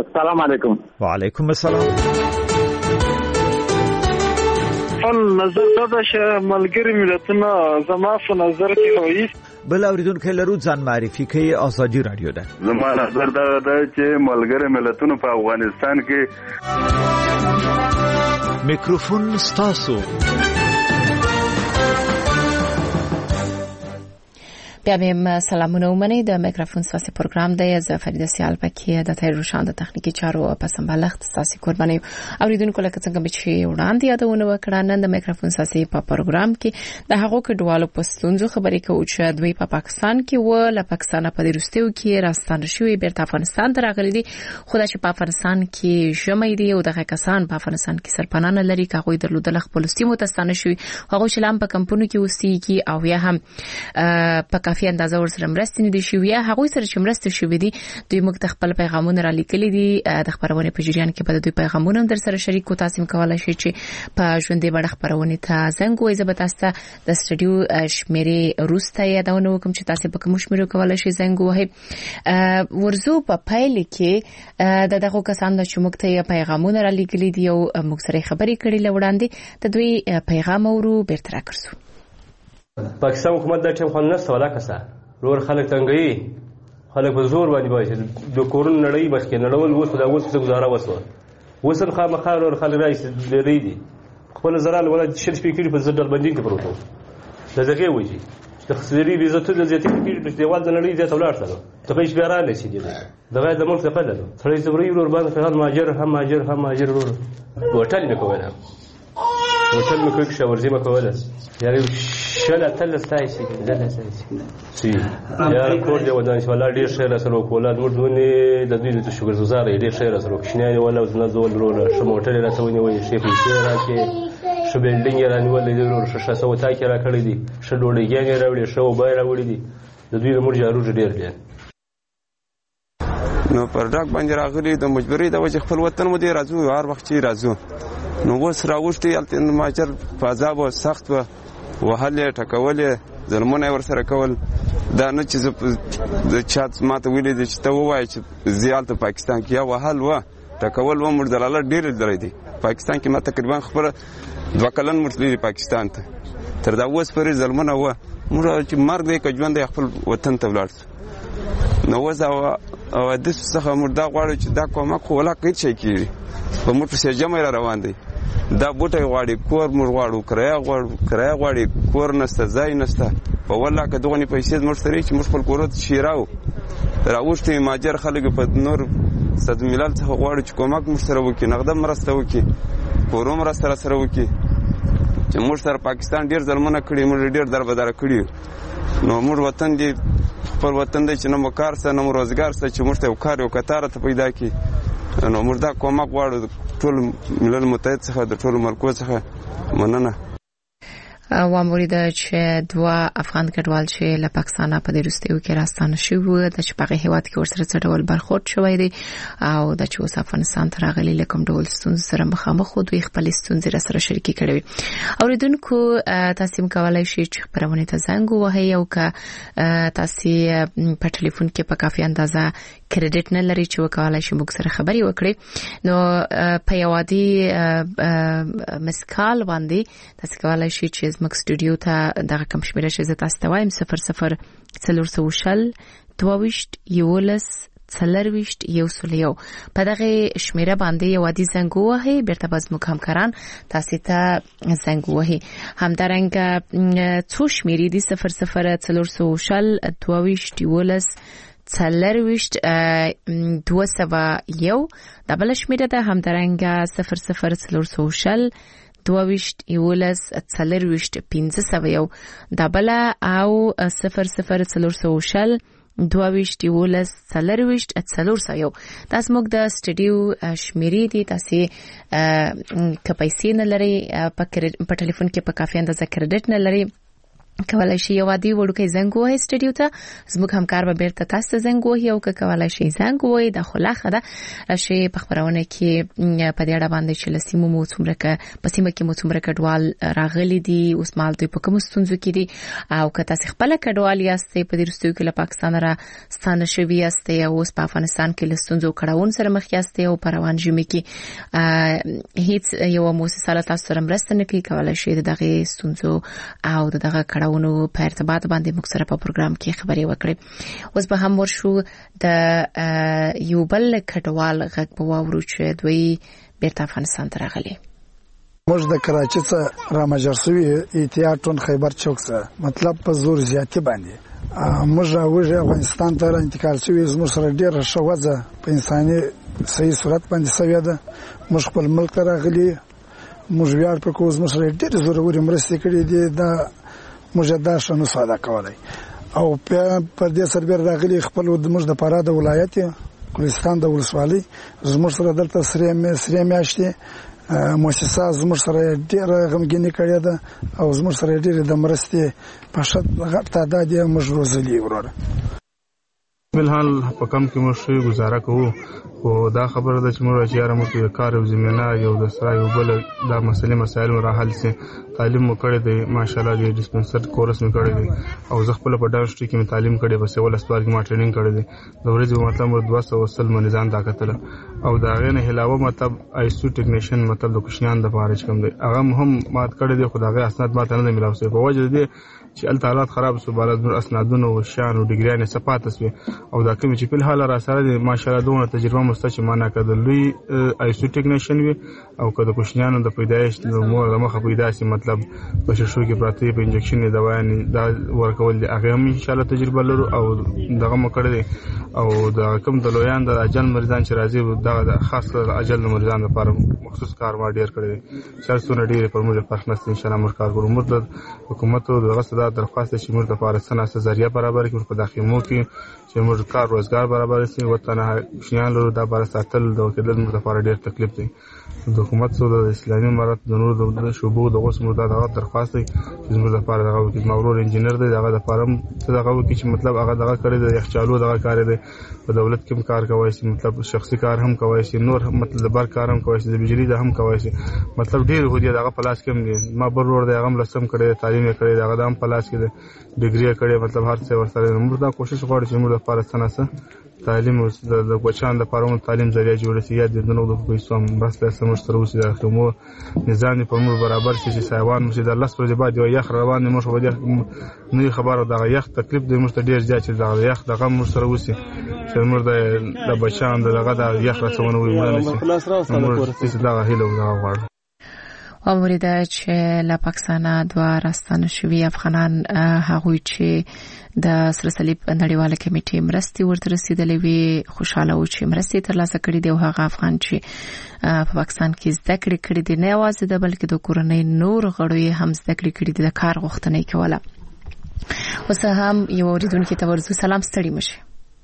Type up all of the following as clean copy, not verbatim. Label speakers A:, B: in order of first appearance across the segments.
A: السلام علیکم.
B: وعلیکم السلام.
C: نظر دا چې ملګری ملتونه زما په نظر کې وایي
B: بل اوریدونکو لرو ځان معرفي کوي. ازادي رادیو ده.
D: زما نظر دا چې ملګری ملتونه په افغانستان کې
B: میکروفون ستاسو.
E: بیا هم سلامونه ومنئ. د میکروفون ساسي پروګرام دی. زه فریده سیال پکې د تیر روشان د تخنیکی چارو په سمبالښت ساسي قرباني اوریدونکو لکه څنګه چې وړاندې یادونه وکړه نن د میکروفون ساسي په پروګرام کې د هغو کډوالو په ستونزو خبرې کوو چې دوی په پاکستان کې و له پاکستان په وروستیو کې راستانه شوی بیرته افغانستان ته راغلي دي. خو دا چې په افغانستان کې ژمی دی او دغه کسان په افغانستان کې سرپناه نه لري کاغوی درلودل خپل سیمو ته ستانه شوی هغه چې لام په کمپونو کې اوسېږي او یا هم په کافي اندازه ورسره مرستې نه دي شوی یا هغه سره چې مرستې شوی دي دوی موږ خپل پیغامونه را لیکلي دي. د خبرونه په جریان کې په دوی پیغامونه در سره شریک کو تاسو کولای شئ چې په ژوندې بڼه خبرونه ته زنګ وایي. زه به تاسو ته د سټډیو شمیرې روسته یادونه وکم چې تاسو په کوم شمیرو کولای شئ زنګ وهئ. ورزو په پایل کې دغه کسان چې موږ ته پیغامونه را لیکلي دي او موږ سره خبرې کړې لوړاندې د دوی پیغام اورو بیرته راکړو.
F: پاکستان حکومت دا ټیم خو نه سواله کسه لور خلک تنګي خلک په زور باندې وایي د کورون نړۍ مخکې نړول اوس دا اوس څه گزاره وسو وسن خامخا لور خلک راځي دی خپل زرال ولادت شل سپیکر په ځدل باندې کې پروتو دا ځکه وایي د خسري ویزه ته زیاتې کې په دیوال د نړۍ زیات ولار سره ته هیڅ بیره نه شي دی دا د ملک څخه ده سړی زبري ور باندې خل ماجر ور وټل نه کوله وټل مې کوي چې ورځي مې کوله یاري شل اتل ستایشي دلته سي یا کور دی ودان چې ولا ډیر شهر سره وکولاد مردونی د دوی د شګر زوزار ډیر شهر سره کښنه ولا وزن زول ورو شموټل راځونی وي شي په شهر کې شو بلډینګ رانیول دي ورو ششه سو تا کې را کړی دي شو ډوډۍ یې راوړي شو بای راوړي دي د دوی د مرجارو ډیر دي
G: نو پر ډاک باندې راغلي د مجبوري د وجه خپل وطن مو دی راځو هر وخت چې راځو نو وس راوښتي الته ماجر فازاب او سخت و وهله ټکولې ظلمونه ورسره کول دا نه چې د چات ماته ویلې دي چې ته وایې چې زیات پاکستان کې یا وهل و ټکول و مردلاله ډېر درې دي پاکستان کې ما تقریبا خبره 2 کلن مرتلې پاکستان ته تر دا اوس پرې ظلمونه و موږ چې مرګ دی که ژوند دی خپل وطن ته ولاړ نو وځه او د څه مردا غواړي چې دا کومه کوله کوي چې کیږي په موږ په جمع روان دي دا بوټي غواړي کور مور غواړو کرaya غواړي کور نسته ځای نسته په والله که دغه پیسې مشتري چې مخ په کورت شیراو راوښتي ماجر خلک په نور صد ملال څخه غواړي چې کومک مشتري وکي نقد مرسته وکي کوروم مرسته سره وکي چې موږ سره پاکستان ډیر ظلمونه کړی موږ ډیر دربدار کړی نو موږ وطن دی پر وطن دی چې نو کار سره نو روزګار سره چې موږ ته کار یو کتاره ته پیدا کی نو موږ دا کومک غواړو ټول ملل متحد څخه د ټول مرکز څخه مننه.
E: وامورید چې 2 افغان کډوال چې له پاکستان په وروستیو کې راستانه شوی د چې په هیواد کې ورسره څه ډول برخورد شوی دی او د چې اوس افغانستان ته راغلي لکم ډول ستونزې سره مخامخ خو دوی خپل ستونزې سره شریکي کړي. اوریدونکو تاسو کولای شئ چې خبرونه ته زنګ ووهئ او که تاسو په ټلیفون کې په کافي اندازه کریډټ نه لري چې وکولای شئ موږ سره خبري وکړي نو په یوادي مسکال باندې تاسو کولای شئ چې مک سټوډیو ته دغه کم شمیره چې تاسو ته وایم 00 400 22 یولس څلرويشت یو سلیو په دغه شمیره باندې یو عادي زنګ وهي بیرته باز مکمکران تاسو ته زنګ وهي همدارنګ څو شمیرې دي 00 400 22 یولس څلرويشت 201 دبل شمیره ده همدارنګ 00 400 22 یولس څلرويشت 501 دبل او 00 400 22 یولس څلرويشت 401 تاسو موږ د سټډیو شمیرې دي تاسو که پیسې نه لري په ټلیفون کې په کافي اندازه کریډټ نه لري کولای شي یو عادي وړوکی زنګ ووهي سټډیو ته زموږ همکار به بیرته تاسو ته زنګ ووهي او که کولای شي زنګ ووهي د خلاخه ده چې په خبرونه کې په دې اړه باندې چې لسیمو مو څومره په سیمه کې مو څومره کډوال راغلي دي اوس مال دوی په کوم ستونزو کې دي او که تاسو خپل کډوال یاستئ په دې وروستیو کې له پاکستان را ستانه شوي یاستئ او اوس په افغانستان کې له ستونزو کړهون سره مخ یاستئ او په روان ژمي کې هیڅ یو مؤسسه له تاسو سره مرسته نه کوي کولای شي دغه ستونزو او دغه کړهونو په ارتباط باندې موږ سره په پروګرام کې خبرې وکړي. اوس به هم ورشو د یو بل کډوال غږ په واورو چې دوی بیرته افغانستان ته راغلي.
A: موږ د کراچۍ څخه را مجر شوي اتحاد خیبر چوک څخه مطلب په زور زیاتې باندې موږ راوځي افغانستان ته انتقال شوي زموږ سره ډېر شوځه په انساني صحیح صورت باندې سوي ده. موږ خپل ملک راغلي موږ ویاړ په کوز موږ سره ډېر ضروري مرستې کړې دي دا موږ دا شنو ساده کولای او په دې سربېر راغلي خپل موږ د پاره د ولایت کوهستان د ولسوالۍ زموږ سره دلته سره میاشتې مؤسسه زموږ سره ډېر غمګینی کړې ده او زموږ سره ډېر د مرستې په شت تعداد یې موږ روزلي وروره.
H: بلحال په کم کې موږ گزاره کوو او دا خبره ده چې موږ یاره موږ کار او زمينه یو د سره یو بل دا مسایل راحل سي تعلیم وکړي دي ماشاءالله دي ډیسپنسر کورس مې کړی دي او زه خپل په ډاکټري کې تعلیم کړی بس ول اسپار کې ما ټریننګ کړی دي د ورځې مطلب 200 سل منځان دا کتل او دا غنه علاوه مطلب آیسو ټیکنیشن مطلب د کوشنیان د فارج کوم دي هغه هم مات کړی دي خدای اسناد ماته نه ملاو سي په وجه دي چې التعالات خراب سو بلد نور اسنادونه او شان او ډیګریانه صفات اسوي او دا کوم چې په حال را سره دي ماشاءالله دونه تجربه مستچ معنا کړل لوی آیسو ټیکنیشن وي او کله کوشنیانو د پیدایش نو مور د مخه پیدایشي مطلب په ششو کې پراته په انجکشن دوايانې دا ورکول دي هغه هم ان شاء الله تجربه لرو او دغه مکړه او دا کوم د لویان د اجل مریضان چې راځي دا خاص اجل مریضان لپاره مخصوص کار ما ډیر کړی شرطونه ډیر پر موږ فرخنست ان شاء الله موږ کار کوو موږ د حکومت او دغه صدا درخواست چې موږ د فارسنه ذریعہ برابر کې په داخلمو کې چې موږ کار روزګار برابر شي وطن شیان له دا بار ساتل د وکیل موږ لپاره ډیر تکلیف دی. د حکومت سره د اسلامي امارات د نور د شوبو د اوس موږ دغه درخواست چې موږ لپاره دغه وکیل مغرور انجنیر دی دغه لپاره دغه وکیل چې مطلب هغه دغه کړی د یخچالو دغه کار دی په دولت کې کار کوي شي مطلب شخصي کار هم کوي شي نور مطلب بار کار هم کوي شي د بجلی د هم کوي شي مطلب ډیر هو دی دغه پلاس کې ما برور دی هغه لسم کړی تعلیم کړی دغه د هم پلاس کې ډیګری کړی مطلب هر څه ورسره موږ دا کوشش غواړو چې موږ د فارسنه تعلیم او د بچان د پرون تعلیم ذریعہ جوړ شي یا د نو د پیسو بس له سمور سره وسی د خدمو نظام په موږ برابر شي چې سایوان مشه د الله سره بعد یو یخ روان موږ خو دې نه خبره د یخ تکلیف د موږ ته ډیر ځای چې د یخ دغه موږ سره وسی چې موږ د بچان دغه د یخ رسونه وي موږ دغه هیله وغواړو.
E: اوریده چې له پاکستان دوه راستانه شوي افغانان هغوی چې د سره صلیب نړیواله کمیټې مرستې ورته رسیدلې وي خوشاله و چې مرستې ترلاسه کړې دي او هغه افغان چې په پاکستان کې زده کړې کړې دي نه یوازې د بلکې د کورنۍ نور غړو یې هم زده کړې کړې دي د کار غوښتنه یې کوله. اوس هم یو اوریدونکي ته ورځو سلام ستړي مشه.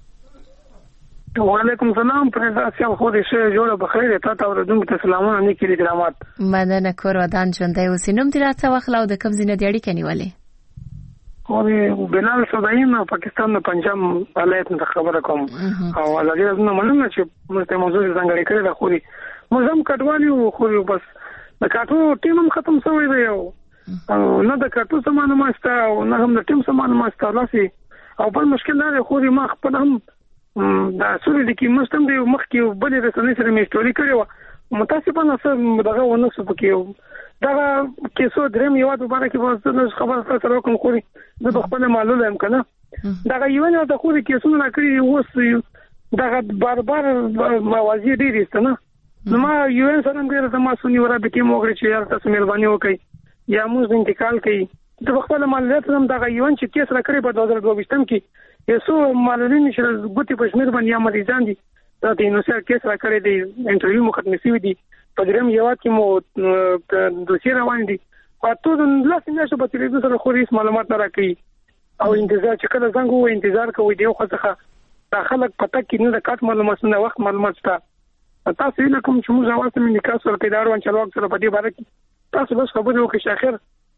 C: وعلیکم السلام پرېزاسیال خو دې شه جوړه بخیر ته اوریدونکو ته سلامونه نه کړي کرامات
E: مننه کور ودان ژوندۍ اوسې نوم دې راته واخلو د کوم ځای نه دی اړیکې نیولې
C: خو بلال سوداین پاکستان د پنجاب ولایت نه خبره کوم او هغه نه مننه چې موږ ته موضوع څنګه کړی دا خو موږ هم کډوالي خو بس د کاټو ټیم هم ختم شوی دی او نه د کاټو سامان ماسته او نه هم د ټیم سامان ماسته لاسي او بل مشکل نه خو ما خپل هم دا سوري د کې مستم دی مخ کې بلې رسنۍ سره مې سټوري کړې و متاسفانه سره دغه ونه څه پکې دا کیسو درم یو د بار کې وځنه خبره سره کوم خوري د خپل معلومه هم کنه دا یو نه د خوري کیسو نه کړی اوس دا بار موازی ډیر است نه نو ما یو ان سره موږ ته ما سونی ورا به کې موږ چې یار تاسو مهرباني وکړئ یا موږ انتقال کړئ د خپل معلومات هم دا یو ان چې کیس را کړی په 2022 کې یسو معلومین چې ګوتې په شمیر باندې یا مریضان دي دا د نو سره کیس را کړی دی انټرویو مو ختمه شوی دی په دریم یو کې مو دوسیه روان دي او ته د لاسه نشه په تلویزیون سره خو هیڅ معلومات نه راکړي او انتظار چې کله څنګه وو انتظار کوي دی خو څه داخله پته کې نه د کات معلومات نه وخت معلومات شته تاسو یې کوم چې موږ اوسه مې نکاح سره پیدار وان چلوک سره په دې باره کې تاسو بس خبرې وکړئ چې اخر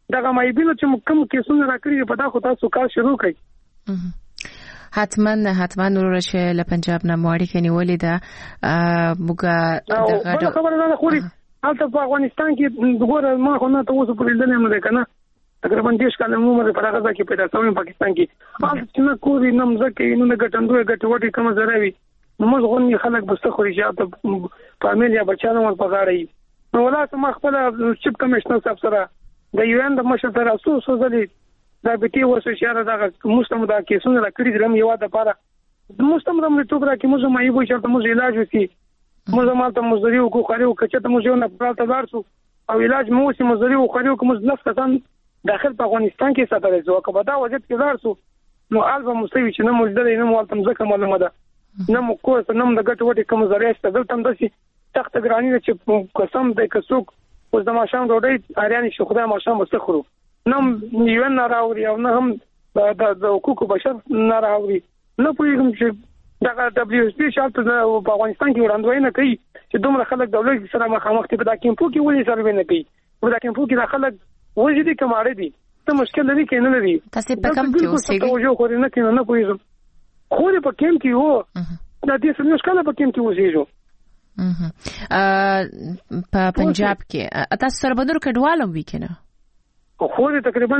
C: دغه مایبینو چې کوم کیسونه راکړي په دا خو تاسو کار شروع کړئ.
E: حتما ورور چې له پنجاب نه مواړی کې نیولې ده موږ
C: دغه خبره ده خوري حالت په افغانستان کې دغه ما خو نه تاسو په لیدل نه ده کنه تقریبا 10 کال عمر په هغه ځکه پیدا شوم پاکستان کې حالت چې نه کوی نم ځکه نه ګټندوی ګټوټي کوم زراوي موږ غونې خلک بسته خوري چې فامیل یا بچانو ور پغاړي نو ولا ما خپل چیف کمشنر صاحب سره د یو ان د مشر سره سو ځلې دا بیٹي وسو شهر دغه مستم دا کیسونه راکړي درم یو د پاره مستم د ټوکرا کې موږ مې وایو چې موږ علاج وکړي موږ مالته مزدوري وکړو خاري وکړو ته موږ نه پراته دارسو او علاج مو سي مزدوري وکړو کوم لس کسان داخل په افغانستان کې ساتل شو که په دا وجه کې دارسو نو البته مستوي چې نه مولدل نه مالته ځکه معلومه ده نه مو کوس نه د ګټ وټي کوم ذریعہ ست دلته داسي تخت ګرانی چې قسم د کڅوک اوس د ماشام ډوډۍ اړیان شو خدای ماشام وسخرو نم یو نه راوړي او نه هم د حقوق بشر نه راوړي نه پوهیږم چې دا دبليو اس پی شالته په افغانستان کې وړاندوینه کوي چې دومره خلک دولت سره مخامخ دي په دا کیمپو کې ولې سروې نه کوي په دا کیمپو کې دا خلک وځي دي کماړي دي ته مشکل لري کې نه لري
E: تاسو په کم کې اوسېږئ
C: توجه خوري نه کې نه پوهیږم خوري په کیم کې وو دا دې سره مشکل په کیم کې اوسېږو
E: په پنجاب کې تاسو سره بدر کډوالم وکنه
C: خو دې تقریبا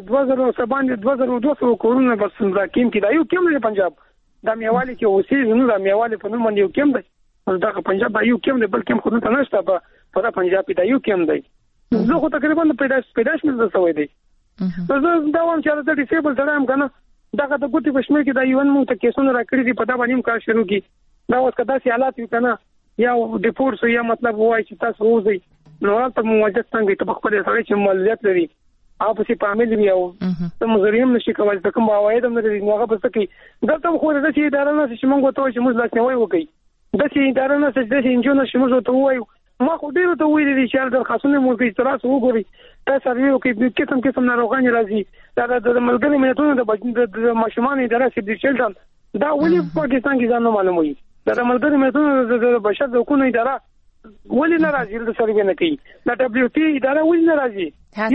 C: 2200 کورونه بس راکیم کې دا یو کیم دی پنجاب دا میوالي کې اوسې نو دا میوالي په نوم باندې یو کیم دی دا پنجاب یو کیم دی بلکې خو نه نشته په پنجاب کې دا یو کیم دی زه خو تقریبا پیدائش مې زوي دی زه دا وام چې د ډیسیبل سره هم کنه دا د ګوتې پښمه کې دا یو نو ته کیسونه راکړي دي په دا باندې کار شروع کی دا اوس کدا سي حالات وي کنه یا ډیپورټ یا مطلب وای چې تاسو وځي نو تاسو مواجهه څنګه ته خپل سره چې مالیات لري اپ سي فامیل وی او ته مزریم نشي کولای ته کوم عواید هم لري نو هغه بس کې دلته خو د شي اداره نه چې موږ ته چې موږ لاس نه وای وکي د شي اداره نه چې د شي انجو نه چې موږ ته وای ما خو ډیرو ته ویل دي چې د خاصونه مو کې تراس وګوري تاسو سروي کې قسم ناروغان راځي دا د ملګری ملتونو د ماشومان اداره سي د چلډرن دا ولې پاکستان کې ځان معلوموي دا ملګری ملتونو د بشر د حقوقو اداره ولې ناراضي د سروي نه کوي دا دبليو پی اداره ولې ناراضي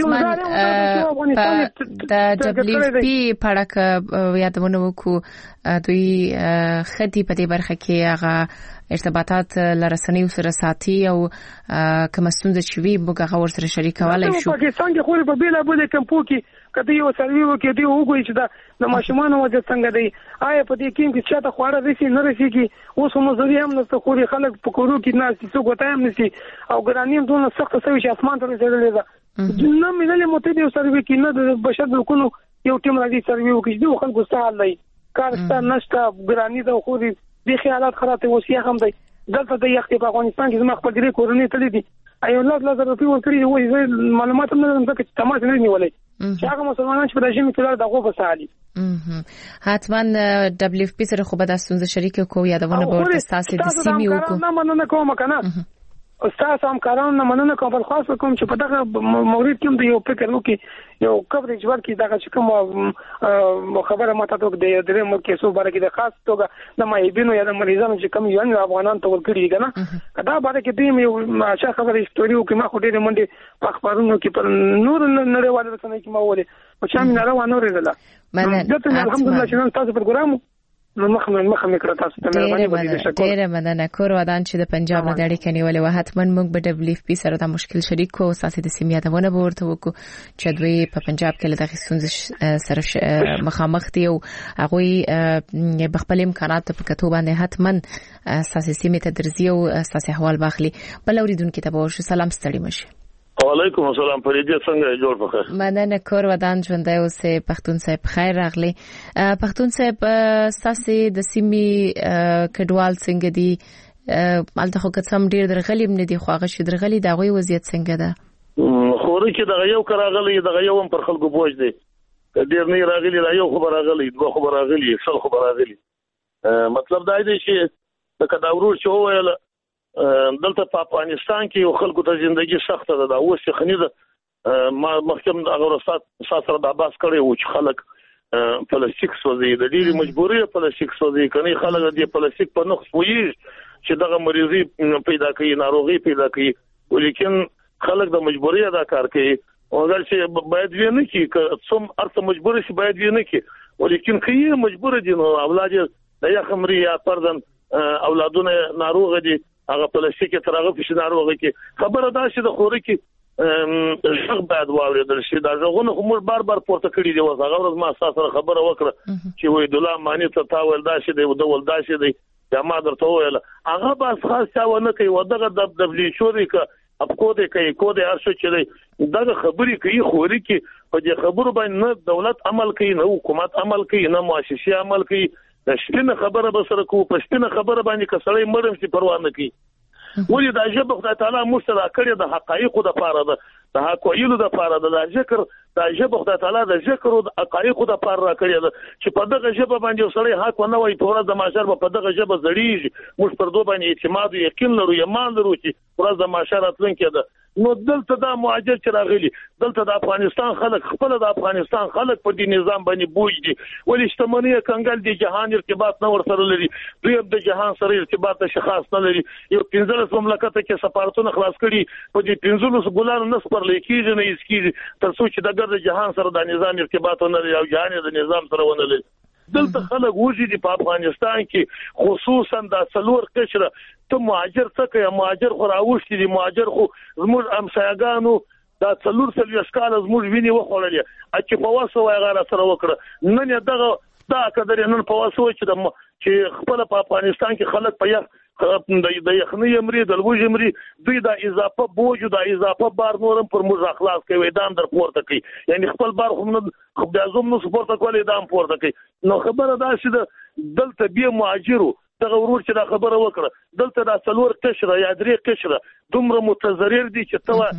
E: د دبليو پی پړک یادونه وکړو دوی خدي په دې برخه کې هغه ارتباطات لرسنیو سره ساتي او کوم ستونزې چې وي موږ هغه ورسره شریکولای شو
C: پاکستان کې خو په بیل ابو د کمپو کې کدی یو سروي وکړي دی وګوري چې د ماشومان وجه څنګه دی آیا په دې کې چې چاته خوړه رسي نه رسي کې اوس هم زوی هم نو خوري خلک په کورو کې نه سي څوک وته هم نسي او ګرانیم دونه سخت سوي چې اسمان ته رسیدلې ده جنه ملي متحده یو سروي کې نه د بشر د حقوقو یو ټیم راځي سروي وکړي دی خلکو سهال دی کارسته نشته ګرانی د خوري د خیالات خراته وسیه هم دی دلته د یختي په افغانستان کې زما خپل ګری کورنۍ تللی دي ایو الله روپی ورکړي وایي معلومات هم نه لرم ځکه چې تماس نه نیولې چې هغه مسلمانان چې په رژیم کې دغه بسالي
E: حتما دبليو پی سره خو به د ستونزې شریک کو یادونه به ورته تاسو د سیمې وکړو
C: نه مننه کوم کنه استاد هم کارونه مننه کوم بل خاص کوم چې په دغه مورید کې د یو فکر وکي یو کوریج ورکي دغه چې کوم خبره ماته ته د درې مکه سو بار کې د خاص توګه د مایبینو یا د مریضانو چې کوم یو افغانان ته ورکړي کنه دا بار کې دې یو اچھا خبره هیستوري وکي ما خو ډېر منډه په اخبارونو کې پر نور نړیوال رسنۍ کې ما ولې او چې مې نه روانه ورېدله دته الحمدلله چې تاسو پروګرام نو مخه میکړه تاسو ته مهرباني شکر
E: ډېر مننه کور ودان چې د پنجاب نه دړي کني ولې وحتما موږ به دبليو پی سره د مشکل شریک کو اساسي د سیمه یادونه به ورته وکړو چې دوی په پنجاب کې له دغه ستونزې سره مخامخ دي او هغه بخپل امکانات په کتو باندې حتما اساسي سیمه ته درځي او اساسي احوال باخلي بل اوریدونکو ته به سلام ستړي مشه
I: وعلیکم السلام پریږه څنګه جوړ پخه
E: مننه کور ودان ژوندۍ اوسه پښتون صاحب خیر راغلی پښتون صاحب ساسي د سیمې کډوال څنګه دي مالته خو کڅم ډیر درغلیم نه دي خو هغه شي درغلی دا غوي وضعیت څنګه ده
I: خوري چې دغه یو کراغلی دغه یو پر خلکو بوج دی ډیر نه راغلی دا یو خبر راغلی دوه خبر راغلی څل خبر راغلی مطلب دا دی چې د کډاورو شو ویل دلته په افغانستان کې یو خلکو ته ژوندۍ سخته ده اوس خني ده ما مخکم هغه ورسات سره د عباس کړي و چې خلک پلاستیک سوځي د دې مجبوري پلاستیک سوځي کني خلک د پلاستیک په نقص وایي چې دغه مریضي پیدا کوي ناروغي پیدا کوي ولیکن خلک د مجبوري ادا کار کوي اگر چې باید ویني کې څوم ارته مجبور شي باید ویني کې ولیکن کې مجبور دي نو اولاد د یخمري یا پردن اولادونه ناروغ دي هغه پلاستیک ترغه فش ناروغ کې خبره دا شي د خوري کې ژغ باید واورېدل شي دا ژغونه موږ بار پورته کړی دی هغه ورځ ما سره خبره وکړه چې وې دوله معنی ته تاول دا شي دی د ول دا شي دی جما درته ویل هغه بس خاص چاونه کوي ودغه د دبلی شوري ک اب کوده کوي کوده هر څه چي دا خبري کوي خوري کې په دې خبرو باندې نه دولت عمل کوي نه حکومت عمل کوي نه مؤسسه عمل کوي د شپنه خبره به سره کو په شپنه خبره باندې کسړی مړم چې پروا نه کوي ولې دا جبه خدای تعالی مشترا کړی د حقایقو د پاره د حقایقو د پاره د ذکر د جبه خدای تعالی د ذکر او د حقایقو د پاره کړی چې په دغه جبه باندې سړی حق نه وای په ورځ د ماشر په دغه جبه زړیږي موږ پر دوه باندې اعتماد او یقین لرو ایمان لرو چې ورځ د ماشر اتلونکي ده نو دلته دا مهاجر چې راغلي دلته د افغانستان خلک خپل د افغانستان خلک په دې نظام باندې بوج دي ولې شتمنۍ کنګل دي جهان ارتباط نه ورسره لري دوی د جهان سره ارتباط شخص نه لري یو 15 مملکت کې سفارتونه خلاص کړي په دې 15 ګلانو نسبر لیکيږي نه اسکیږي تر څو چې د جهان سره د نظام ارتباط نه لري او جهان د نظام سره ونه لري دلته خلک وږي دي په افغانستان کې خصوصا د څلور قشره ته مهاجر څه کوي مهاجر خو راوښتي دي مهاجر خو زموږ امسایګانو دا څلور اشکال زموږ ویني وخوړلې چې په واسه وای غاره سره وکړه نن دغه دا قدر نن په واسه چې خپل په افغانستان کې خلک په د یخنۍ امري د لوج امري دوی د اضافه بوج د اضافه بار نورم پر موږ اخلاص کوي دام در پورته کوي یعنی خپل بار هم خو د ازم نو سپورت کولې دام پورته کوي نو خبره دا چې دلته به مهاجرو دغه ورور چې دا خبره وکړه دلته د څلور قشره یا درې قشره دومره متضرر دي چې توا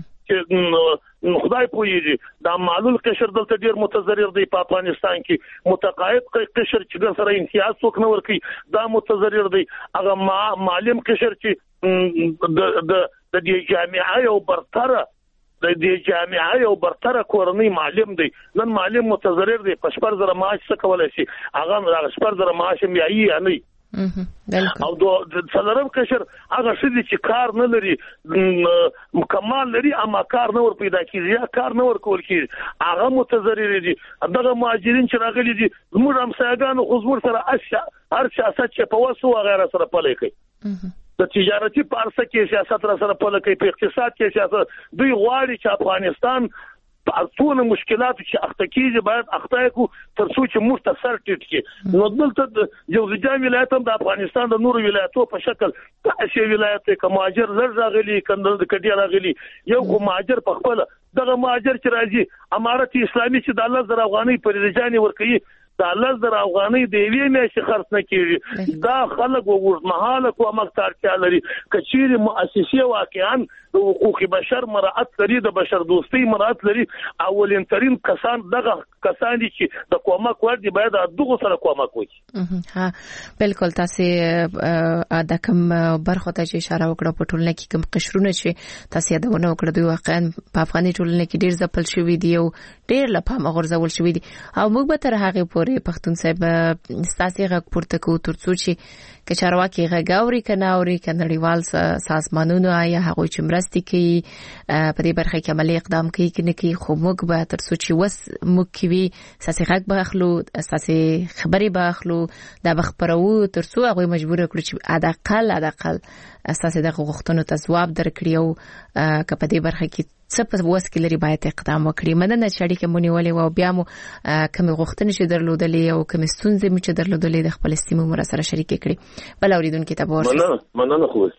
I: چې خدای پوهیږي دا معلول قشر دلته ډیر متضرر دی په افغانستان کې متقاعد قشر چې سره امتیاز څوک نه ورکي دا متضرر دی هغه معلم قشر چې د دې جامعه یو برتره د دې جامعه یو برتره کورنۍ معلم دی نن معلم متضرر دی په 4000 معاش څه کولای شي هغه 4000 معاش یې یا نه او د څلورم قشر هغه شدي چې کار نه لري مکمل لري اما کار نه ور پیدا کیږي یا کار نه ور کول کیږي هغه متضرر دي دغه مهاجرین چې راغلي دي موږ هم سایګانو خو زموږ سره هر سیاست چې په وسو غیره سره پلي کوي د تجارتي پارسه کې سیاست سره پلي کوي په اقتصاد کې سیاست دوی غواړي چې افغانستان ټول مشکلات چې اخته کیږي باید اخته کو تر څو چې مختصر ټیټ کی نو دلته یو ځای ولایت هم د افغانستان د نور ولایتو په شکل تاسو ولایت کې مهاجر لږ کندل د کډیا راغلي یو مهاجر په خپل دغه مهاجر چې راځي امارت اسلامي چې د 1000 افغاني پر رجاني ورکړي د 1000 افغاني د وی مې خرڅ نه کیږي دا خلک وګورمحاله کوه مختارتیا لري کچیر مؤسسه واقعا د حقوق بشر مراعات لري د بشر دوستي مراعات لري اولین ترين کسان دغه کسان دي چې د کومک ور دي باید دغه سره کومک وکړي
E: ها بالکل تاسو د کوم برخه ته اشاره وکړه په ټولنه کې کوم قشرونه چې تاسو یادونه وکړه دوی واقعا په افغاني ټولنه کې ډیر ځپل شوی دی او ډیر لپاره غورځول شوی دی او موږ به تر هغه پورې پښتون صاحب ستاسو غږ پورته کوو ترڅو چې کچارواکي غاوري کناوري کنړیوال سازمانونو یا هغه چې مرستي کوي په دې برخه کې عملی اقدام کوي کنه کوي خو موږ به ترڅو چې وس موږ کوي اساسي غږ به اخلو اساسي خبري به اخلو دا بخبرو ترڅو هغه مجبور کړو چې ادقل اساسي دغه غوښتنو ته ځواب درکړي او په دې برخه کې څه په وس کې لري باید اقدام وکړي مننه چې اړیکه مونږ ولې او بیا مو کوم غوښتنې چې درلودلې او کوم ستونزې مو چې درلودلې د خپل استیمو مر سره شریک کړي بل اوریدونکو ته ورسره
I: مننه خو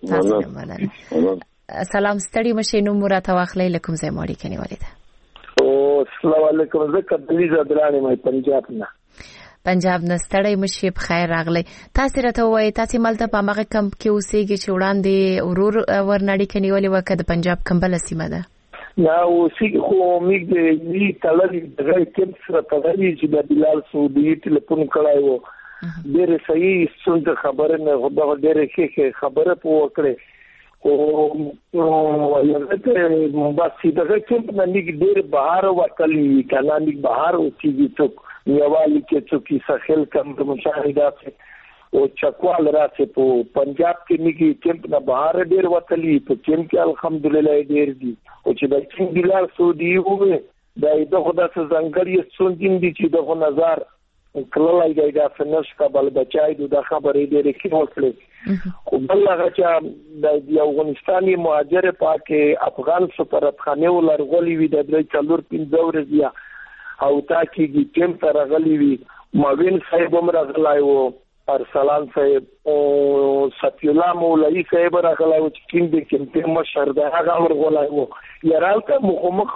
I: مننه
E: سلام ستړي مشه نو مرته واخلې لکم زې ماړي کني ولیدا
J: او السلام علیکم زکه دلیزه درانه مې پنجاب نه
E: پنجاب نه ستړي مشه په خیر راغلی تاسو راته وای تاسو ملته په مغه کم کې اوسېږي چې وړاندې ورور ورنړي کني ولې وکړه د پنجاب کمبل سیمه ده
J: نا اوسې خو موږ د دې تللی د کم سره تللی چې د بلال سعودي ټلیفون کړای وو ډېر صحیح څنګه خبره نه غوډه ډېر کې خبره په وکړه او یو بس دغه کوم نه ډېر بهار وکړي کله نه بهار اوسېږي څوک نیوالی کې څوک ساحل کم د مشاهدات او چکوال راځي په پنجاب کې میږي کیمپ نه بهر ډیر وتلی په کیمپ کې الحمدلله ډیر دي او چې د چین بلال سعودي وې د خدای څخه ځانګړي څوندین دي چې د نظر کله یې دا فنش کابل بچای د خبرې ډېرې کې وکړي خو بل هغه چې د افغانستاني مهاجر پاک افغان سفارتخانه ولرغلي وي د 3-4 ورځې او تا کې ټیم تر غلي وي ماوین صاحب هم راغلی و ارسلان صاحب او صفی الله مولوی صاحب راغلی و چې کیم د کمپین مشر د هغه ورغلی و یارالته مخمخ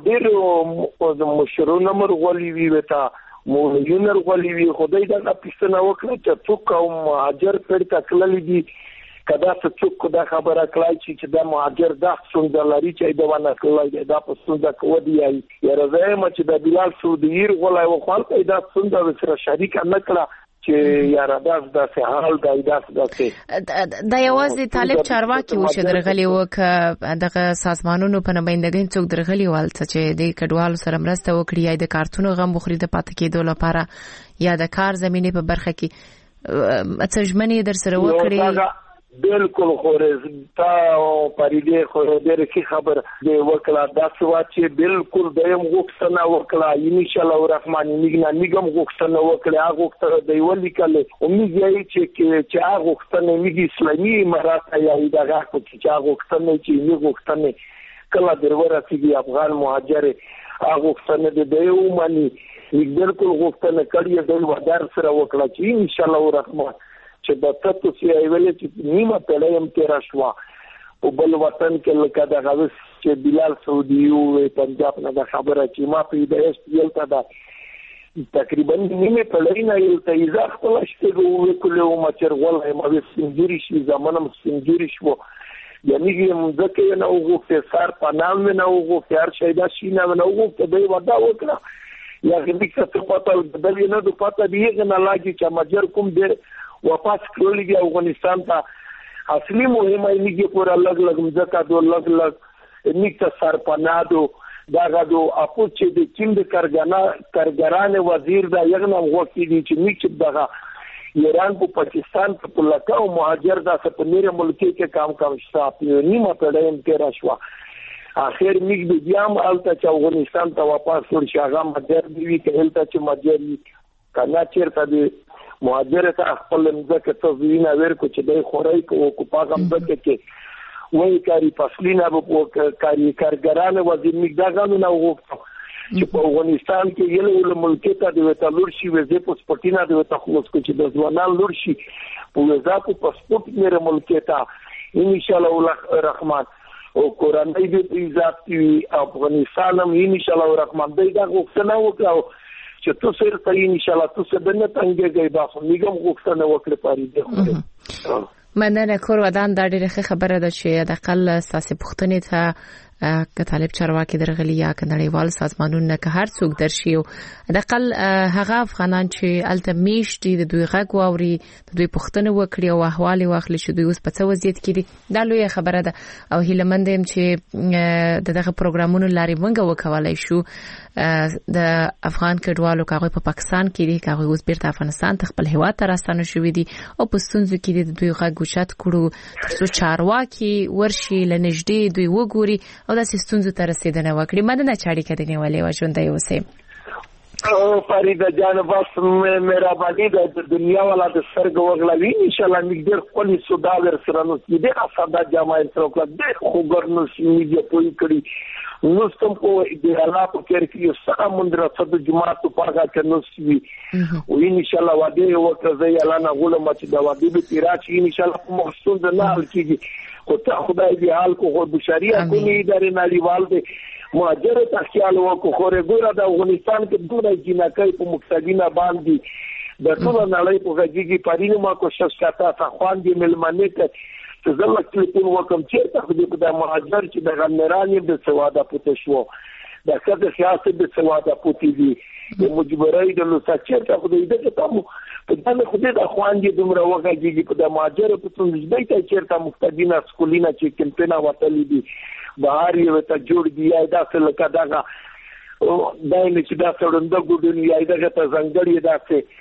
J: ډېر مشرونه مرغلي وي وتا مولویونه ورغلي وي خدای دا پښتنه وکړه چې څوک او مهاجر پر تکللی دي کدا څوک دا خبره کړای چې دا مهاجر د څنګهلاري چې دا ونه کړای دا په څنګه کو دی یا راځي چې د بلال سعودي ورغلای و خپل دا څنګه سره شریک نه کړه چې یا راځه د سهال دایداسه
E: د یوازې طالب چارواکي و چې درغلي وک دغه سازمانونو په نمائندګۍ څوک درغلي والته چې د کډوالو سره مرسته وکړي یا د کارتونو غم بخوري د پاتې کېدو لپاره یا د کار زمينه په برخه کې اتجمنې در سره وکړي
J: بالکل خورز تا پریدې خورې کې خبر دی وکړه دا سوا چې بالکل دیم غوښتنه وکړه ان شاء الله الرحمن میګم غوښتنه وکړه هغه غوښتنه دی ولیکل امید یې چې هغه غوښتنه میګي اسلامي امارات یا دغه چې هغه غوښتنه چې غوښتنه کله درور چې افغان مهاجر هغه غوښتنه دی ومني بالکل غوښتنه کړی دی ودار سره وکړه چې ان شاء الله الرحمن چې د تاسو چې ایولې چې نیمه پیړۍ هم تیر شو او بل وطن کې لکه د غوښ چې بلال سعودي او پنجاب نه د خبره چې ما په دې استیلته دا تقریبا نیمه پیړۍ نه یو ته ځخ خپل شته وکړو مچر ولای ما سنجوري شي زمانم سنجوري شو یعنی مځکه نه وګورئ سار پنام نه وګورئ هر شي دا شي نه وګورئ به ودا وکړه یا هیڅ څه پاتل د دې نه د پاتې دیغه نه لاګي چې مجر کوم دې واپس کړلې افغانستان ته اصلي مهمه یې پورا لګ مځکه دو لګ نیکه سرپنادو دا غدو اپو چې د چین د کارګران وزیر دا یغنه وکړي دي چې نیکه دغه ایران په پاکستان په لکه او مهاجر دا سپنیر ملکی کې کام شته نیمه پیړۍ تیر شو اخر میګ د دیام الته چې افغانستان ته واپس ورشي هغه مدر دی کهلته چې مدر کنا چیرته دی مهاجر ته خپل مځکه تزوینا ورکو چې د خورای کو پاغه مځکه کې وای کاری فصلینا په کاری کارګران وزیر مقدارانو نه وغوښتو چې په افغانستان کې یو ملک ته د وټالور شي وزې پاسپورتینا د وټخلوس کو چې د ځوانان لور شي په وزا په پاسپورت مېره ملک ته ان شاء الله الرحمن او قرآن دې عزت افغانستان هم ان شاء الله الرحمن دې دا غوښتنه وکړو چې تو سره ته ان شاء الله تو څه دنه څنګه دا خو میګم غوښتنه وکړه پاري دې
E: مننه کور ودان دا ډېره خبره ده چې د اقل اساسي پوښتنې ته که طالب چارواکي درغلي یا کنړیوال سازمانونه که هر څوک درشي او د اقل هغه افغانان چې الته میشتي د دوی غږ واوري د دوی پوښتنه وکړي او احوال واخلي چې دوی اوس په څه وضعیت کې دي دا لوی خبره ده او هیلمند هم چې دغه پروګرامونو لاري مونږ وکولای شو د افغان کډوالو کاغه په پاکستان کې دي کاغه اوس بیرته افغانستان ته خپل هیواد ته راستانه شوې دي او په ستونزو کې د دوی غږ وشات کړو ترڅو چارواکي ورشي لنږدې دوی وګوري او د ستونزو ته رسیدنه وکړي مدنه چاړي کړي نیولې و ژوندۍ اوسه
J: او فریده جان بس مهرباني د دنیا والا د سرګ وغلوي ان شاء الله موږ ډېر خپل سوداګر سره نو دې اساده جماعت سره ډېر خوګرنو میډیا پوي کړی نو ستم کو د الله په کېر کې یو سره مندره صد جماعت په هغه کې نو سی او ان شاء الله وعده وکړه الله نه غوړم چې دا وعده به تیراچ ان شاء الله په مخصوص نه حل کیږي خدای دې حال کو خو بشریه کومې ادارې نړیوال دې مهاجر ته خیال وکړو خو ګوره د افغانستان کې دوه جنکای په مقتدینا باندې د ټول نړۍ په غږیږي پرینو ما کوشش کاته افغان دې ملمنه ته زله ټلیفون وکم چې ته د مهاجر چې د غنرانې د سواده پته شو د کده سیاست د سواده پته دي د مجبورای د لوساچر ته خو دې ته په دغه خدای د اخوان دي دومره وګړي په د ماجر په څنډه دې ته چیرته مختدینا سکولینا چې کمپینا وتلې دي بهر یو ته جوړ دی دا څه لکه دغه دای نه چې دا څړنده ګډونی یا دغه ته ځنګړی دا څه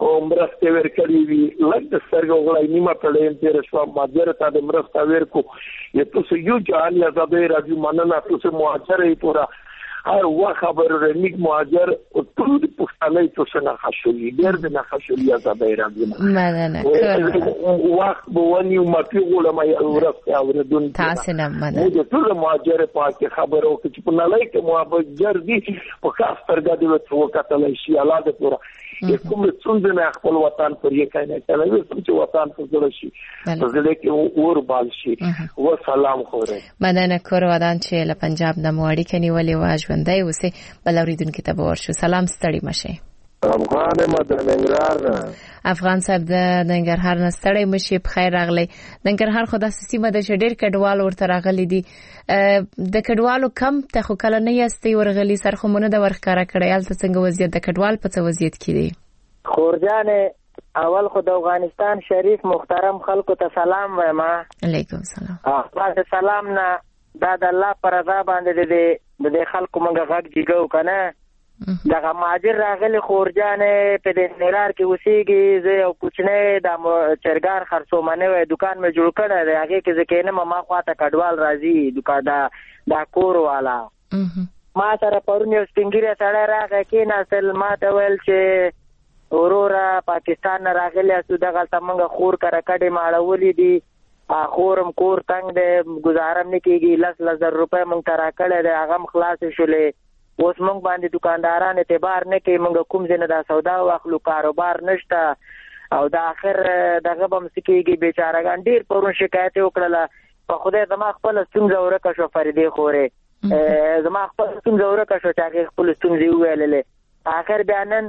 J: او مرسته ورکړي وي لږ سترګو غړای نیمه پړې تیر شو ماجر ته د مرسته ورکو یو څه یو جالي ازادي راځي مننه تاسو مهاجرې پورا هر وخت خبر رنګ مهاجر او ټول پښتني تاسو نه خښولي ډېر نه خښولي ازادي راځي
E: مننه
J: وخت بونی ماتي غوړم یو ورځ اوردون
E: تاسو نه مننه
J: ټول مهاجر پاک خبرو چې په نړۍ کې مهاجر دي په خاص ترګه د وکړل شي الاده پورا کوم څنګه نه خپل وطن پر یې کینې کله چې وطن پر جوړ شي زله کې اور بال شي و سلام خوره
E: مننه کور ودان چې له پنجاب د موړی کني ولې واژوندای وسه بل اوریدونکو ته ورشو سلام ستړي مشه
J: افغان مدن ننګرهار
E: افغان صاحب د ننګرهار نه ستړي مشه په خیر راغلی ننګرهار خو د سیمه د شډیر کډوال ورته راغلي دي د کډوالو کم ته خو کله نه یستي ورغلي سرخمونه د ورخکارا کړیال ته څنګه وضعیت د کډوال په څه وضعیت کې دي
K: خورجان اول خو د افغانستان شریف محترم خلکو ته سلام وایم
E: علیکم سلام
K: بعد سلام نه دا د الله پر رضا باندې د خلکو منګه غږ جګو کنه دغه ماجر راغلی خورجان په د نړار کې وسیږي زه یو کوچنی د چرګان خرڅومنه وای دکان مې جوړ کړی دی هغه کې ځکه نه ما خواته کډوال راځي دکان دا کور والا ما سره پرون یو سپینګری سره راغی کې نسل ما ته ویل چې اورورا پاکستان راغلی اسو دغه تمنګ خور کرا کډې ماړولې دي خورم کور تنگ دی گزارم نه کیږي 10,000 روپے مونږ ترا کړی دی هغه خلاص شولې اوس مونږ باندې دکانداران اعتبار نه کوي مونږ کوم ځنه دا سودا واخلو کاروبار نشته او د اخر دغه بم سکیږي بیچارهګان ډیر پرون شکایت وکړه په خوده زما خپل ستونزه ورکه شو فريدي خوره زما خپل ستونزه ورکه شو چې خپل ستونزه ویللې اخر بیانن